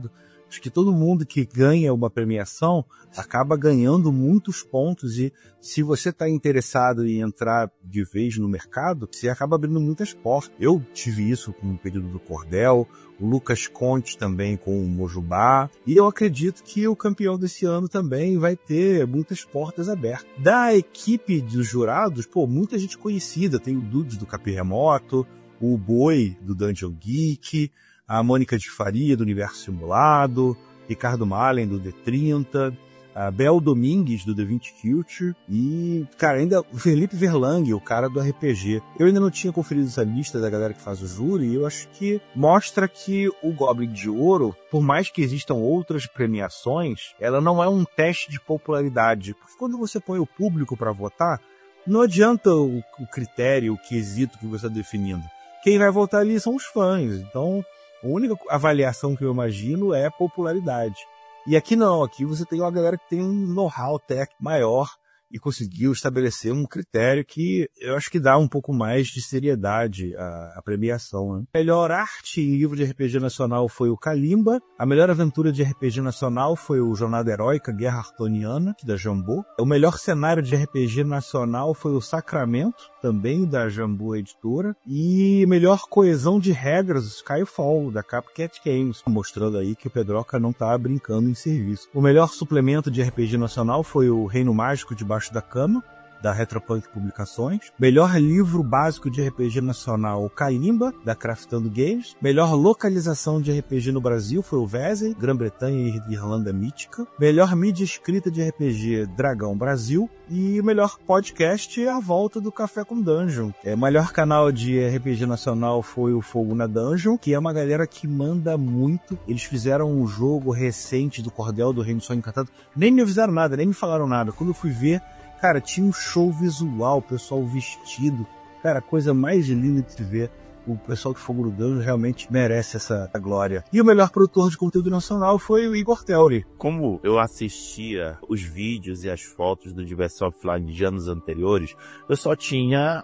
Acho que todo mundo que ganha uma premiação acaba ganhando muitos pontos e se você está interessado em entrar de vez no mercado, você acaba abrindo muitas portas. Eu tive isso com o período do Cordel, o Lucas Conte também com o Mojubá, e eu acredito que o campeão desse ano também vai ter muitas portas abertas. Da equipe dos jurados, muita gente conhecida, tem o Dudes do Capim Remoto, o Boi do Dungeon Geek, a Mônica de Faria do Universo Simulado, Ricardo Malen do D30, a Bel Domingues do The 20 Culture e, cara, ainda o Felipe Verlang, o cara do RPG. Eu ainda não tinha conferido essa lista da galera que faz o júri e eu acho que mostra que o Goblin de Ouro, por mais que existam outras premiações, ela não é um teste de popularidade. Porque quando você põe o público para votar, não adianta o critério, o quesito que você está definindo. Quem vai votar ali são os fãs. Então, a única avaliação que eu imagino é popularidade. E aqui não, aqui você tem uma galera que tem um know-how técnico maior e conseguiu estabelecer um critério que eu acho que dá um pouco mais de seriedade à premiação, né? A melhor arte e livro de RPG nacional foi o Kalimba. A melhor aventura de RPG nacional foi o Jornada Heróica Guerra Artoniana, da Jambô. O melhor cenário de RPG nacional foi o Sacramento, também da Jambô Editora. E melhor coesão de regras, Skyfall, da Copycat Games, mostrando aí que o Pedroca não tá brincando em serviço. O melhor suplemento de RPG nacional foi o Reino Mágico Debaixo da Cama, da Retropunk Publicações. Melhor livro básico de RPG nacional, Kalimba, da Craftando Games. Melhor localização de RPG no Brasil foi o Vezem, Grã-Bretanha e Irlanda Mítica. Melhor mídia escrita de RPG, Dragão Brasil. E o melhor podcast é A Volta do Café com Dungeon. O melhor canal de RPG nacional foi o Fogo na Dungeon, que é uma galera que manda muito. Eles fizeram um jogo recente do Cordel do Reino do Sonho Encantado. Nem me avisaram nada, nem me falaram nada. Quando eu fui ver, cara, tinha um show visual, o pessoal vestido. Cara, a coisa mais linda de se ver. O pessoal do Fogo no Dungeon realmente merece essa glória. E o melhor produtor de conteúdo nacional foi o Igor Teuri. Como eu assistia os vídeos e as fotos do Diversão Offline de anos anteriores, eu só tinha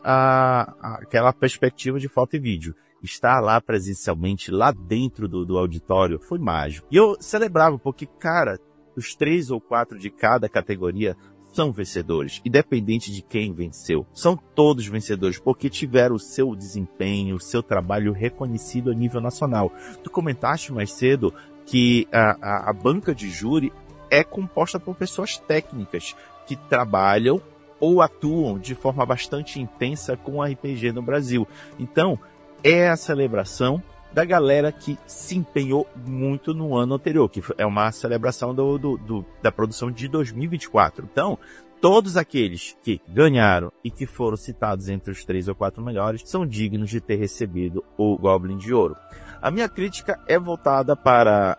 aquela perspectiva de foto e vídeo. Estar lá presencialmente, lá dentro do auditório, foi mágico. E eu celebrava, porque, cara, os 3 ou 4 de cada categoria são vencedores, independente de quem venceu. São todos vencedores, porque tiveram o seu desempenho, o seu trabalho reconhecido a nível nacional. Tu comentaste mais cedo que a banca de júri é composta por pessoas técnicas que trabalham ou atuam de forma bastante intensa com RPG no Brasil. Então, é a celebração da galera que se empenhou muito no ano anterior, que é uma celebração da produção de 2024. Então, todos aqueles que ganharam e que foram citados entre os 3 ou 4 melhores são dignos de ter recebido o Goblin de Ouro. A minha crítica é voltada para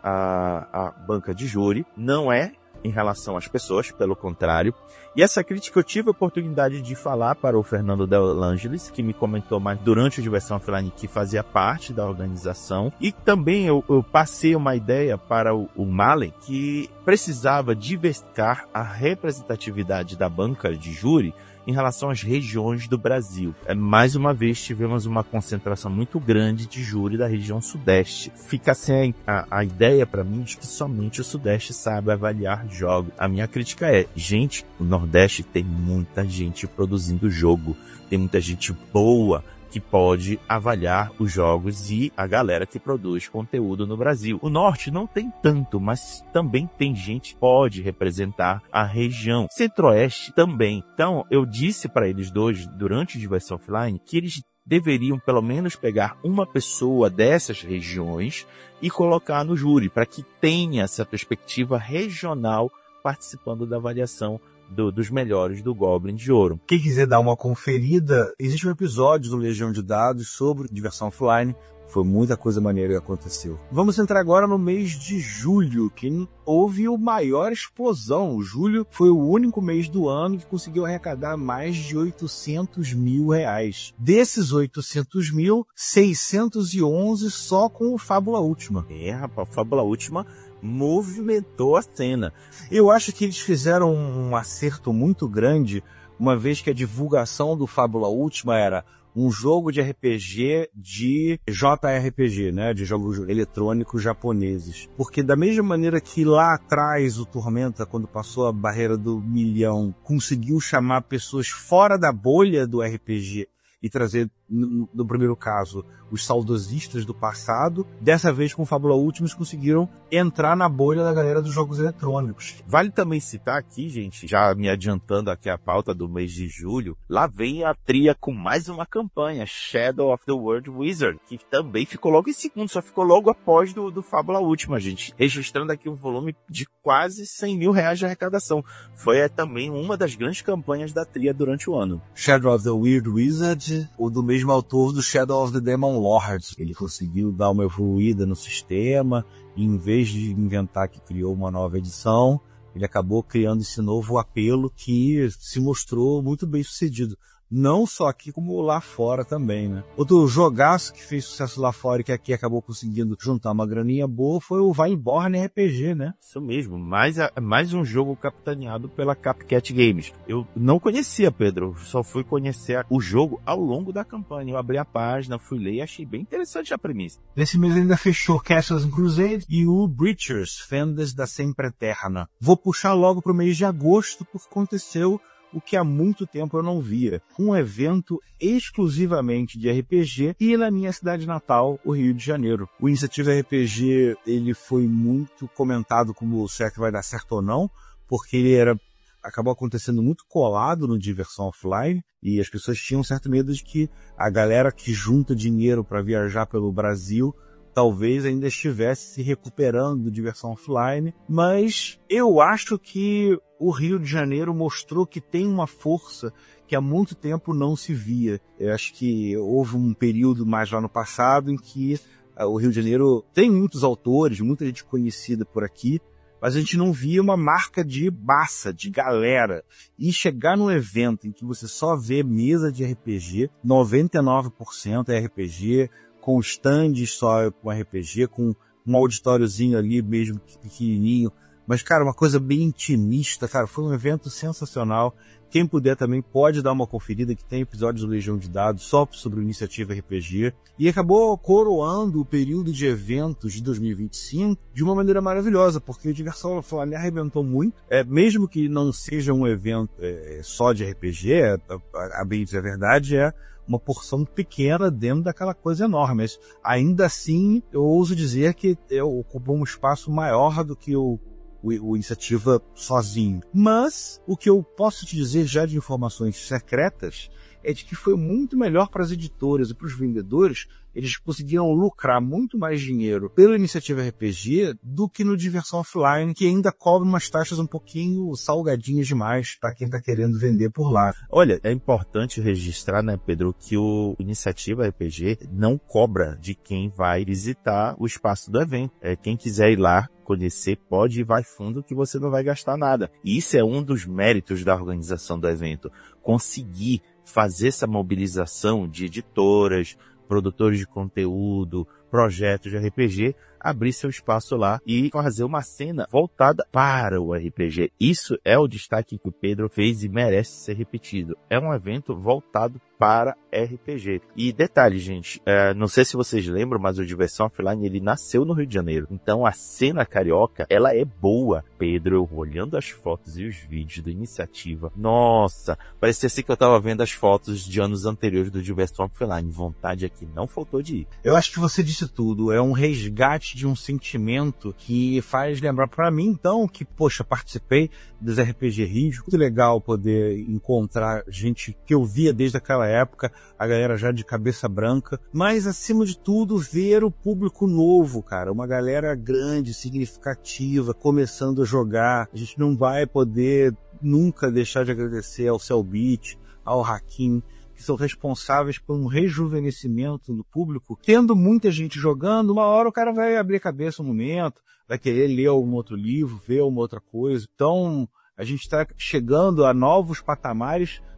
a banca de júri, não é em relação às pessoas, pelo contrário. E essa crítica eu tive a oportunidade de falar para o Fernando Delangelis, que me comentou mais durante a Diversão Offline, que fazia parte da organização. E também eu passei uma ideia para o Malen, que precisava diversificar a representatividade da banca de júri em relação às regiões do Brasil. Mais uma vez tivemos uma concentração muito grande de júri da região sudeste. Fica sem a ideia para mim de que somente o sudeste sabe avaliar jogos. A minha crítica é, gente, o nordeste tem muita gente produzindo jogo, tem muita gente boa que pode avaliar os jogos e a galera que produz conteúdo no Brasil. O norte não tem tanto, mas também tem gente que pode representar a região. Centro-oeste também. Então, eu disse para eles dois, durante a Diversão Offline, que eles deveriam pelo menos pegar uma pessoa dessas regiões e colocar no júri, para que tenha essa perspectiva regional participando da avaliação dos melhores do Goblin de Ouro. Quem quiser dar uma conferida, existe um episódio do Legião de Dados sobre Diversão Offline. Foi muita coisa maneira que aconteceu. Vamos entrar agora no mês de julho, que houve a maior explosão. Julho foi o único mês do ano que conseguiu arrecadar mais de 800 mil reais. Desses 800 mil, 611 só com o Fábula Última. Rapaz, Fábula Última movimentou a cena. Eu acho que eles fizeram um acerto muito grande, uma vez que a divulgação do Fábula Última era: um jogo de RPG de JRPG, né, de jogos eletrônicos japoneses. Porque da mesma maneira que lá atrás o Tormenta, quando passou a barreira do 1 milhão, conseguiu chamar pessoas fora da bolha do RPG e trazer, no primeiro caso, os saudosistas do passado, dessa vez com Fábula Ultimus conseguiram entrar na bolha da galera dos jogos eletrônicos. Vale também citar aqui, gente, já me adiantando aqui a pauta do mês de julho, lá vem a tria com mais uma campanha, Shadow of the World Wizard, que também ficou logo em segundo, só ficou logo após do Fábula Última, gente, registrando aqui um volume de quase 100 mil reais de arrecadação. Foi também uma das grandes campanhas da tria durante o ano. Shadow of the Weird Wizard, o do mesmo autor do Shadow of the Demon Lords. Ele conseguiu dar uma evoluída no sistema e, em vez de inventar que criou uma nova edição, ele acabou criando esse novo apelo que se mostrou muito bem sucedido. Não só aqui, como lá fora também, né? Outro jogaço que fez sucesso lá fora e que aqui acabou conseguindo juntar uma graninha boa foi o Vileborn RPG, né? Isso mesmo, mais um jogo capitaneado pela Capcat Games. Eu não conhecia, Pedro, só fui conhecer o jogo ao longo da campanha. Eu abri a página, fui ler e achei bem interessante a premissa. Nesse mês ainda fechou Castles and Crusade e o Breachers, Fendas da Sempre Eterna. Vou puxar logo pro mês de agosto, porque aconteceu o que há muito tempo eu não via. Um evento exclusivamente de RPG e na minha cidade natal, o Rio de Janeiro. O Iniciativa RPG, ele foi muito comentado como será que vai dar certo ou não, porque ele acabou acontecendo muito colado no Diversão Offline e as pessoas tinham certo medo de que a galera que junta dinheiro para viajar pelo Brasil talvez ainda estivesse se recuperando do Diversão Offline, mas eu acho que o Rio de Janeiro mostrou que tem uma força que há muito tempo não se via. Eu acho que houve um período mais lá no passado em que o Rio de Janeiro tem muitos autores, muita gente conhecida por aqui, mas a gente não via uma marca de massa, de galera. E chegar num evento em que você só vê mesa de RPG, 99% é RPG, com stands só com RPG, com um auditóriozinho ali mesmo pequenininho. Mas, cara, uma coisa bem intimista, cara, foi um evento sensacional. Quem puder também pode dar uma conferida, que tem episódios do Legião de Dados só sobre o Iniciativa RPG. E acabou coroando o período de eventos de 2025 de uma maneira maravilhosa, porque o Diversão Offline arrebentou muito. Mesmo que não seja um evento só de RPG, a bem dizer a verdade, é uma porção pequena dentro daquela coisa enorme. Mas ainda assim, eu ouso dizer que ocupou um espaço maior do que o Iniciativa sozinho. Mas o que eu posso te dizer já de informações secretas é de que foi muito melhor para as editoras e para os vendedores. Eles conseguiram lucrar muito mais dinheiro pela Iniciativa RPG do que no Diversão Offline, que ainda cobra umas taxas um pouquinho salgadinhas demais para quem está querendo vender por lá. Olha, é importante registrar, né, Pedro, que o Iniciativa RPG não cobra de quem vai visitar o espaço do evento. Quem quiser ir lá conhecer, pode ir, vai fundo, que você não vai gastar nada. E isso é um dos méritos da organização do evento. Conseguir fazer essa mobilização de editoras, produtores de conteúdo, projetos de RPG, abrir seu espaço lá e fazer uma cena voltada para o RPG. Isso é o destaque que o Pedro fez e merece ser repetido. É um evento voltado para RPG. E detalhe, gente, não sei se vocês lembram, mas o Diversão Offline, ele nasceu no Rio de Janeiro. Então a cena carioca, ela é boa. Pedro, eu olhando as fotos e os vídeos da Iniciativa, nossa, parecia assim que eu tava vendo as fotos de anos anteriores do Diversão Offline. Vontade aqui não faltou de ir. Eu acho que você disse tudo. É um resgate de um sentimento que faz lembrar para mim, então, que, poxa, participei dos RPG Rio. Muito legal poder encontrar gente que eu via desde aquela época, a galera já de cabeça branca, mas acima de tudo ver o público novo, cara, uma galera grande, significativa, começando a jogar. A gente não vai poder nunca deixar de agradecer ao Cellbit, ao Hakim, que são responsáveis por um rejuvenescimento do público. Tendo muita gente jogando, uma hora o cara vai abrir a cabeça um momento, vai querer ler algum outro livro, ver uma outra coisa. Então, a gente está chegando a novos patamares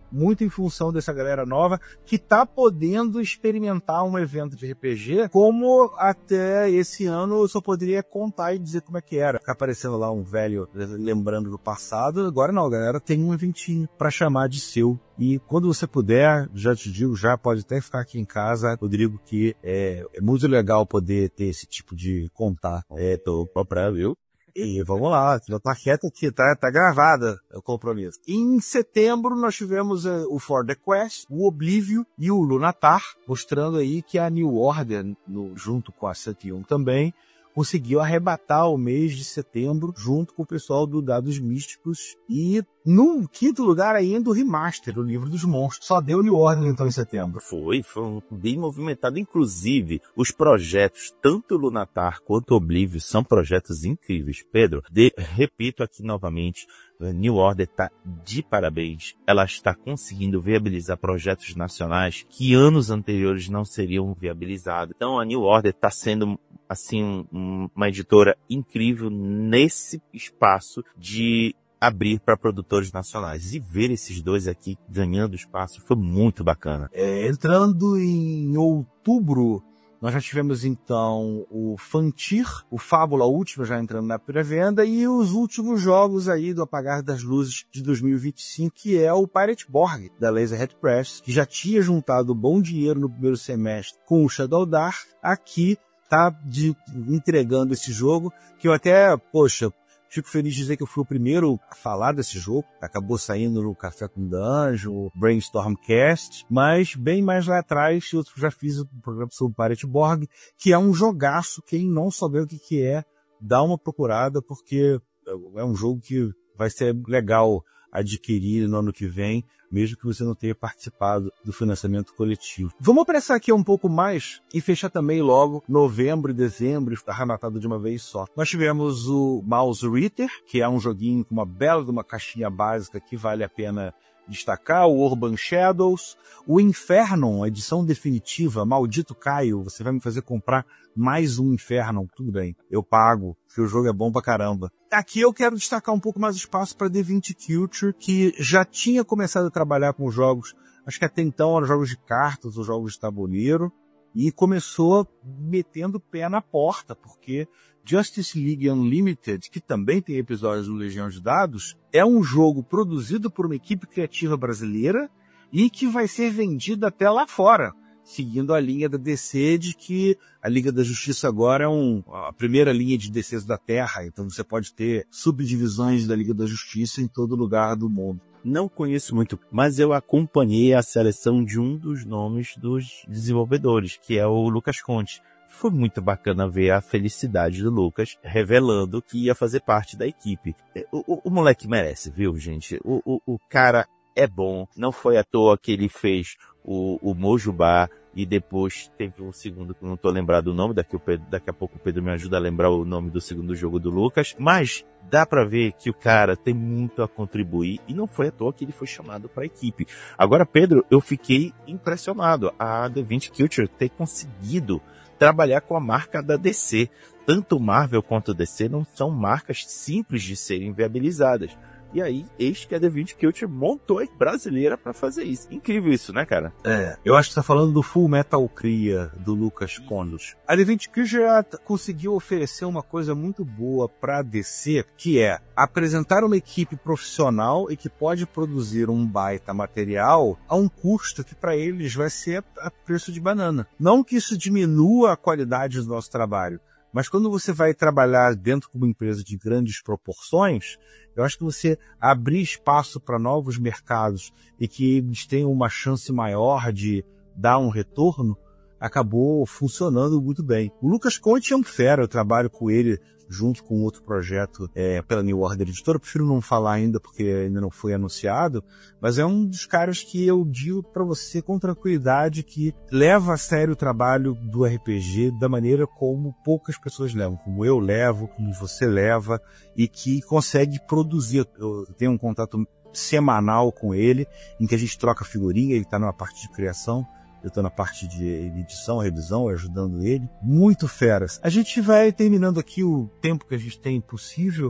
muito em função dessa galera nova que está podendo experimentar um evento de RPG, como até esse ano eu só poderia contar e dizer como é que era. Ficar aparecendo lá um velho lembrando do passado, agora não, galera, tem um eventinho para chamar de seu. E quando você puder, já te digo, já pode até ficar aqui em casa, Rodrigo, que é muito legal poder ter esse tipo de contato. Tô comprando, viu? E vamos lá, já tá quieto aqui, tá gravada o compromisso. Em setembro nós tivemos o For the Quest, o Oblivio e o Lunatar, mostrando aí que a New Order, junto com a 101 também, conseguiu arrebatar o mês de setembro junto com o pessoal do Dados Místicos e, num quinto lugar ainda, o Remaster, o Livro dos Monstros. Só deu New Order então em setembro. Foi bem movimentado. Inclusive, os projetos, tanto o Lunatar quanto o Oblivio, são projetos incríveis. Pedro, repito aqui novamente, a New Order está de parabéns. Ela está conseguindo viabilizar projetos nacionais que anos anteriores não seriam viabilizados. Então a New Order está sendo, assim, uma editora incrível nesse espaço de abrir para produtores nacionais. E ver esses dois aqui ganhando espaço foi muito bacana. Entrando em outubro, nós já tivemos então o Fantir, o Fábula Última já entrando na pré-venda e os últimos jogos aí do Apagar das Luzes de 2025, que é o Pirate Borg da Laserhead Press, que já tinha juntado bom dinheiro no primeiro semestre com o Shadow Dark. Aqui tá entregando esse jogo, que eu até, fico feliz de dizer que eu fui o primeiro a falar desse jogo. Acabou saindo no Café com Dungeon, o Brainstormcast, mas bem mais lá atrás eu já fiz um programa sobre o Pirate Borg, que é um jogaço. Quem não souber o que é, dá uma procurada, porque é um jogo que vai ser legal adquirir no ano que vem, mesmo que você não tenha participado do financiamento coletivo. Vamos apressar aqui um pouco mais e fechar também logo novembro e dezembro, arrematado de uma vez só. Nós tivemos o Mouse Ritter, que é um joguinho com uma bela de uma caixinha básica que vale a pena destacar, o Urban Shadows, o Inferno, a edição definitiva, maldito Caio, você vai me fazer comprar mais um Inferno, tudo bem, eu pago, porque o jogo é bom pra caramba. Aqui eu quero destacar um pouco mais espaço para The Vinci Culture, que já tinha começado a trabalhar com jogos, acho que até então eram jogos de cartas ou jogos de tabuleiro, e começou metendo o pé na porta, porque Justice League Unlimited, que também tem episódios do Legião de Dados, é um jogo produzido por uma equipe criativa brasileira e que vai ser vendido até lá fora, seguindo a linha da DC de que a Liga da Justiça agora é a primeira linha de defesa da Terra, então você pode ter subdivisões da Liga da Justiça em todo lugar do mundo. Não conheço muito, mas eu acompanhei a seleção de um dos nomes dos desenvolvedores, que é o Lucas Conte. Foi muito bacana ver a felicidade do Lucas revelando que ia fazer parte da equipe. O moleque merece, viu, gente? O cara é bom. Não foi à toa que ele fez o Mojubá e depois teve um segundo que eu não tô lembrado o nome. Daqui a pouco o Pedro me ajuda a lembrar o nome do segundo jogo do Lucas. Mas dá pra ver que o cara tem muito a contribuir e não foi à toa que ele foi chamado pra equipe. Agora, Pedro, eu fiquei impressionado a The Vinci Culture ter conseguido trabalhar com a marca da DC. Tanto Marvel quanto DC não são marcas simples de serem viabilizadas. E aí, eis que a The Vinci Culture montou a brasileira pra fazer isso. Incrível isso, né, cara? Eu acho que você tá falando do Full Metal Cria, do Lucas Condos. A The Vinci Culture já conseguiu oferecer uma coisa muito boa pra DC, que é apresentar uma equipe profissional e que pode produzir um baita material a um custo que para eles vai ser a preço de banana. Não que isso diminua a qualidade do nosso trabalho, mas quando você vai trabalhar dentro de uma empresa de grandes proporções, eu acho que você abrir espaço para novos mercados e que eles tenham uma chance maior de dar um retorno, acabou funcionando muito bem. O Lucas Conte é um fera, eu trabalho com ele junto com outro projeto pela New Order Editora. Eu prefiro não falar ainda porque ainda não foi anunciado, mas é um dos caras que eu digo para você com tranquilidade que leva a sério o trabalho do RPG da maneira como poucas pessoas levam, como eu levo, como você leva, e que consegue produzir. Eu tenho um contato semanal com ele, em que a gente troca figurinha, ele está numa parte de criação, eu estou na parte de edição, revisão, ajudando ele. Muito feras. A gente vai terminando aqui o tempo que a gente tem possível,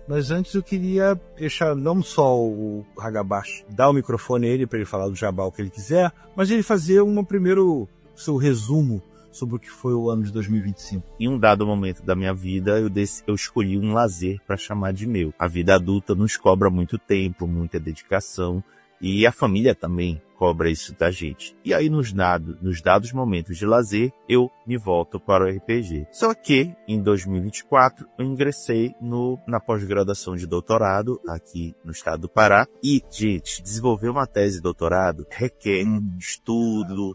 Mas antes eu queria deixar não só o Hagabashi dar o microfone a ele para ele falar do jabá o que ele quiser, mas ele fazer seu resumo sobre o que foi o ano de 2025. Em um dado momento da minha vida, eu escolhi um lazer para chamar de meu. A vida adulta nos cobra muito tempo, muita dedicação, e a família também cobra isso da gente. E aí, nos dados momentos de lazer, eu me volto para o RPG. Só que, em 2024, eu ingressei na pós-graduação de doutorado, aqui no estado do Pará. E, gente, desenvolver uma tese de doutorado requer estudo,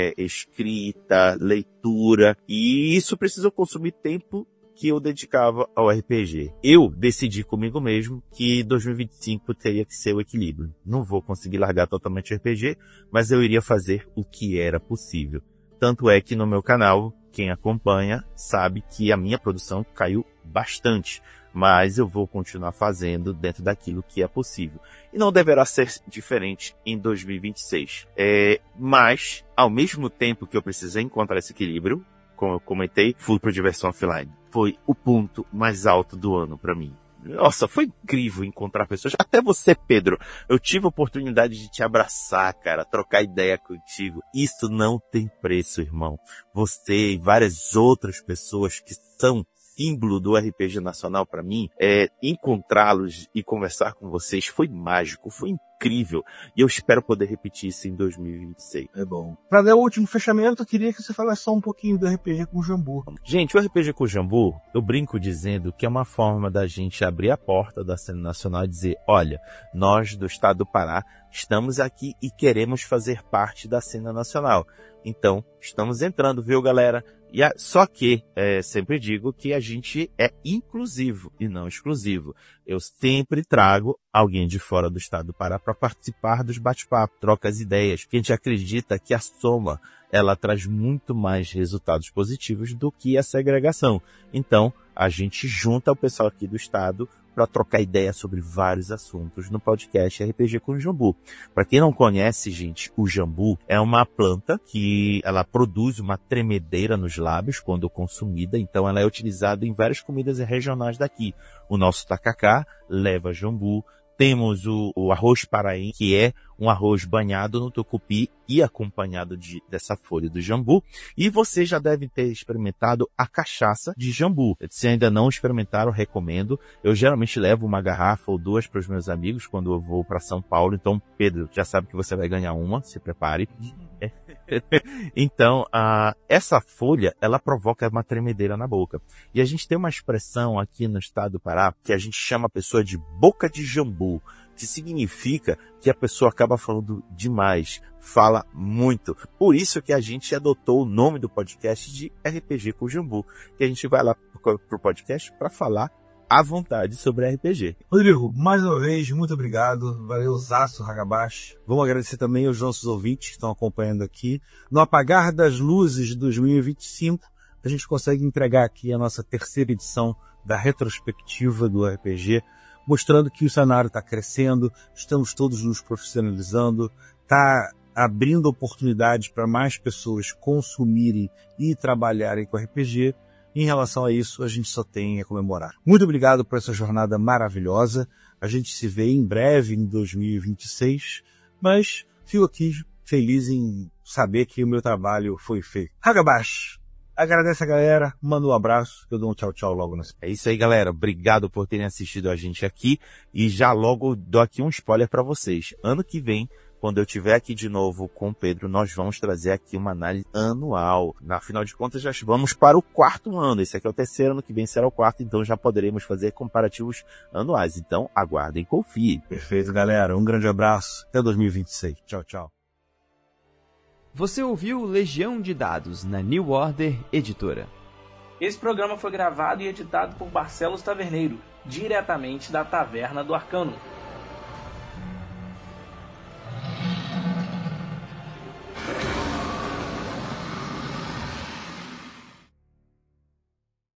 escrita, leitura, e isso precisa consumir tempo que eu dedicava ao RPG. Eu decidi comigo mesmo que 2025 teria que ser o equilíbrio. Não vou conseguir largar totalmente o RPG, mas eu iria fazer o que era possível. Tanto é que no meu canal, quem acompanha sabe que a minha produção caiu bastante, mas eu vou continuar fazendo dentro daquilo que é possível. E não deverá ser diferente em 2026. Mas, ao mesmo tempo que eu precisei encontrar esse equilíbrio, como eu comentei, fui pro Diversão Offline. Foi o ponto mais alto do ano pra mim. Nossa, foi incrível encontrar pessoas. Até você, Pedro. Eu tive a oportunidade de te abraçar, cara, trocar ideia contigo. Isso não tem preço, irmão. Você e várias outras pessoas que são símbolo do RPG nacional pra mim, encontrá-los e conversar com vocês foi mágico, foi incrível. E eu espero poder repetir isso em 2026. É bom. Pra dar o último fechamento, eu queria que você falasse só um pouquinho do RPG com o Jambu. Gente, o RPG com o Jambu, eu brinco dizendo que é uma forma da gente abrir a porta da cena nacional e dizer, olha, nós do estado do Pará estamos aqui e queremos fazer parte da cena nacional. Então, estamos entrando, viu, galera? Só que, sempre digo que a gente é inclusivo e não exclusivo. Eu sempre trago alguém de fora do estado do Pará para participar dos bate-papos, trocas ideias, que a gente acredita que a soma, ela traz muito mais resultados positivos do que a segregação. Então, a gente junta o pessoal aqui do estado para trocar ideia sobre vários assuntos no podcast RPG com o Jambu. Para quem não conhece, gente, o jambu é uma planta que ela produz uma tremedeira nos lábios quando consumida, então ela é utilizada em várias comidas regionais daqui. O nosso tacacá leva jambu. Temos o arroz paraense, que é um arroz banhado no tucupi e acompanhado dessa folha do jambu. E você já deve ter experimentado a cachaça de jambu. Se ainda não experimentaram, recomendo. Eu geralmente levo uma garrafa ou duas para os meus amigos quando eu vou para São Paulo. Então, Pedro, já sabe que você vai ganhar uma, se prepare. Então, essa folha, ela provoca uma tremedeira na boca. E a gente tem uma expressão aqui no estado do Pará que a gente chama a pessoa de boca de jambu, que significa que a pessoa acaba falando demais, fala muito. Por isso que a gente adotou o nome do podcast de RPG com Jambu, que a gente vai lá pro podcast para falar à vontade sobre RPG. Rodrigo, mais uma vez, muito obrigado. Valeu, Zaço, Hagabashi. Vamos agradecer também aos nossos ouvintes que estão acompanhando aqui. No apagar das luzes de 2025, a gente consegue entregar aqui a nossa terceira edição da retrospectiva do RPG, mostrando que o cenário está crescendo, estamos todos nos profissionalizando, está abrindo oportunidades para mais pessoas consumirem e trabalharem com RPG. Em relação a isso, a gente só tem a comemorar. Muito obrigado por essa jornada maravilhosa. A gente se vê em breve, em 2026, mas fico aqui feliz em saber que o meu trabalho foi feito. Hagabashi, agradece a galera, manda um abraço, eu dou um tchau logo. É isso aí, galera. Obrigado por terem assistido a gente aqui e já logo dou aqui um spoiler para vocês. Ano que vem, quando eu estiver aqui de novo com o Pedro, nós vamos trazer aqui uma análise anual. Afinal de contas, já vamos para o 4º ano. Esse aqui é o 3º, ano que vem será o 4º, então já poderemos fazer comparativos anuais. Então, aguardem e confiem. Perfeito, galera. Um grande abraço. Até 2026. Tchau. Você ouviu Legião de Dados na New Order Editora. Esse programa foi gravado e editado por Barcelos Taverneiro, diretamente da Taverna do Arcano.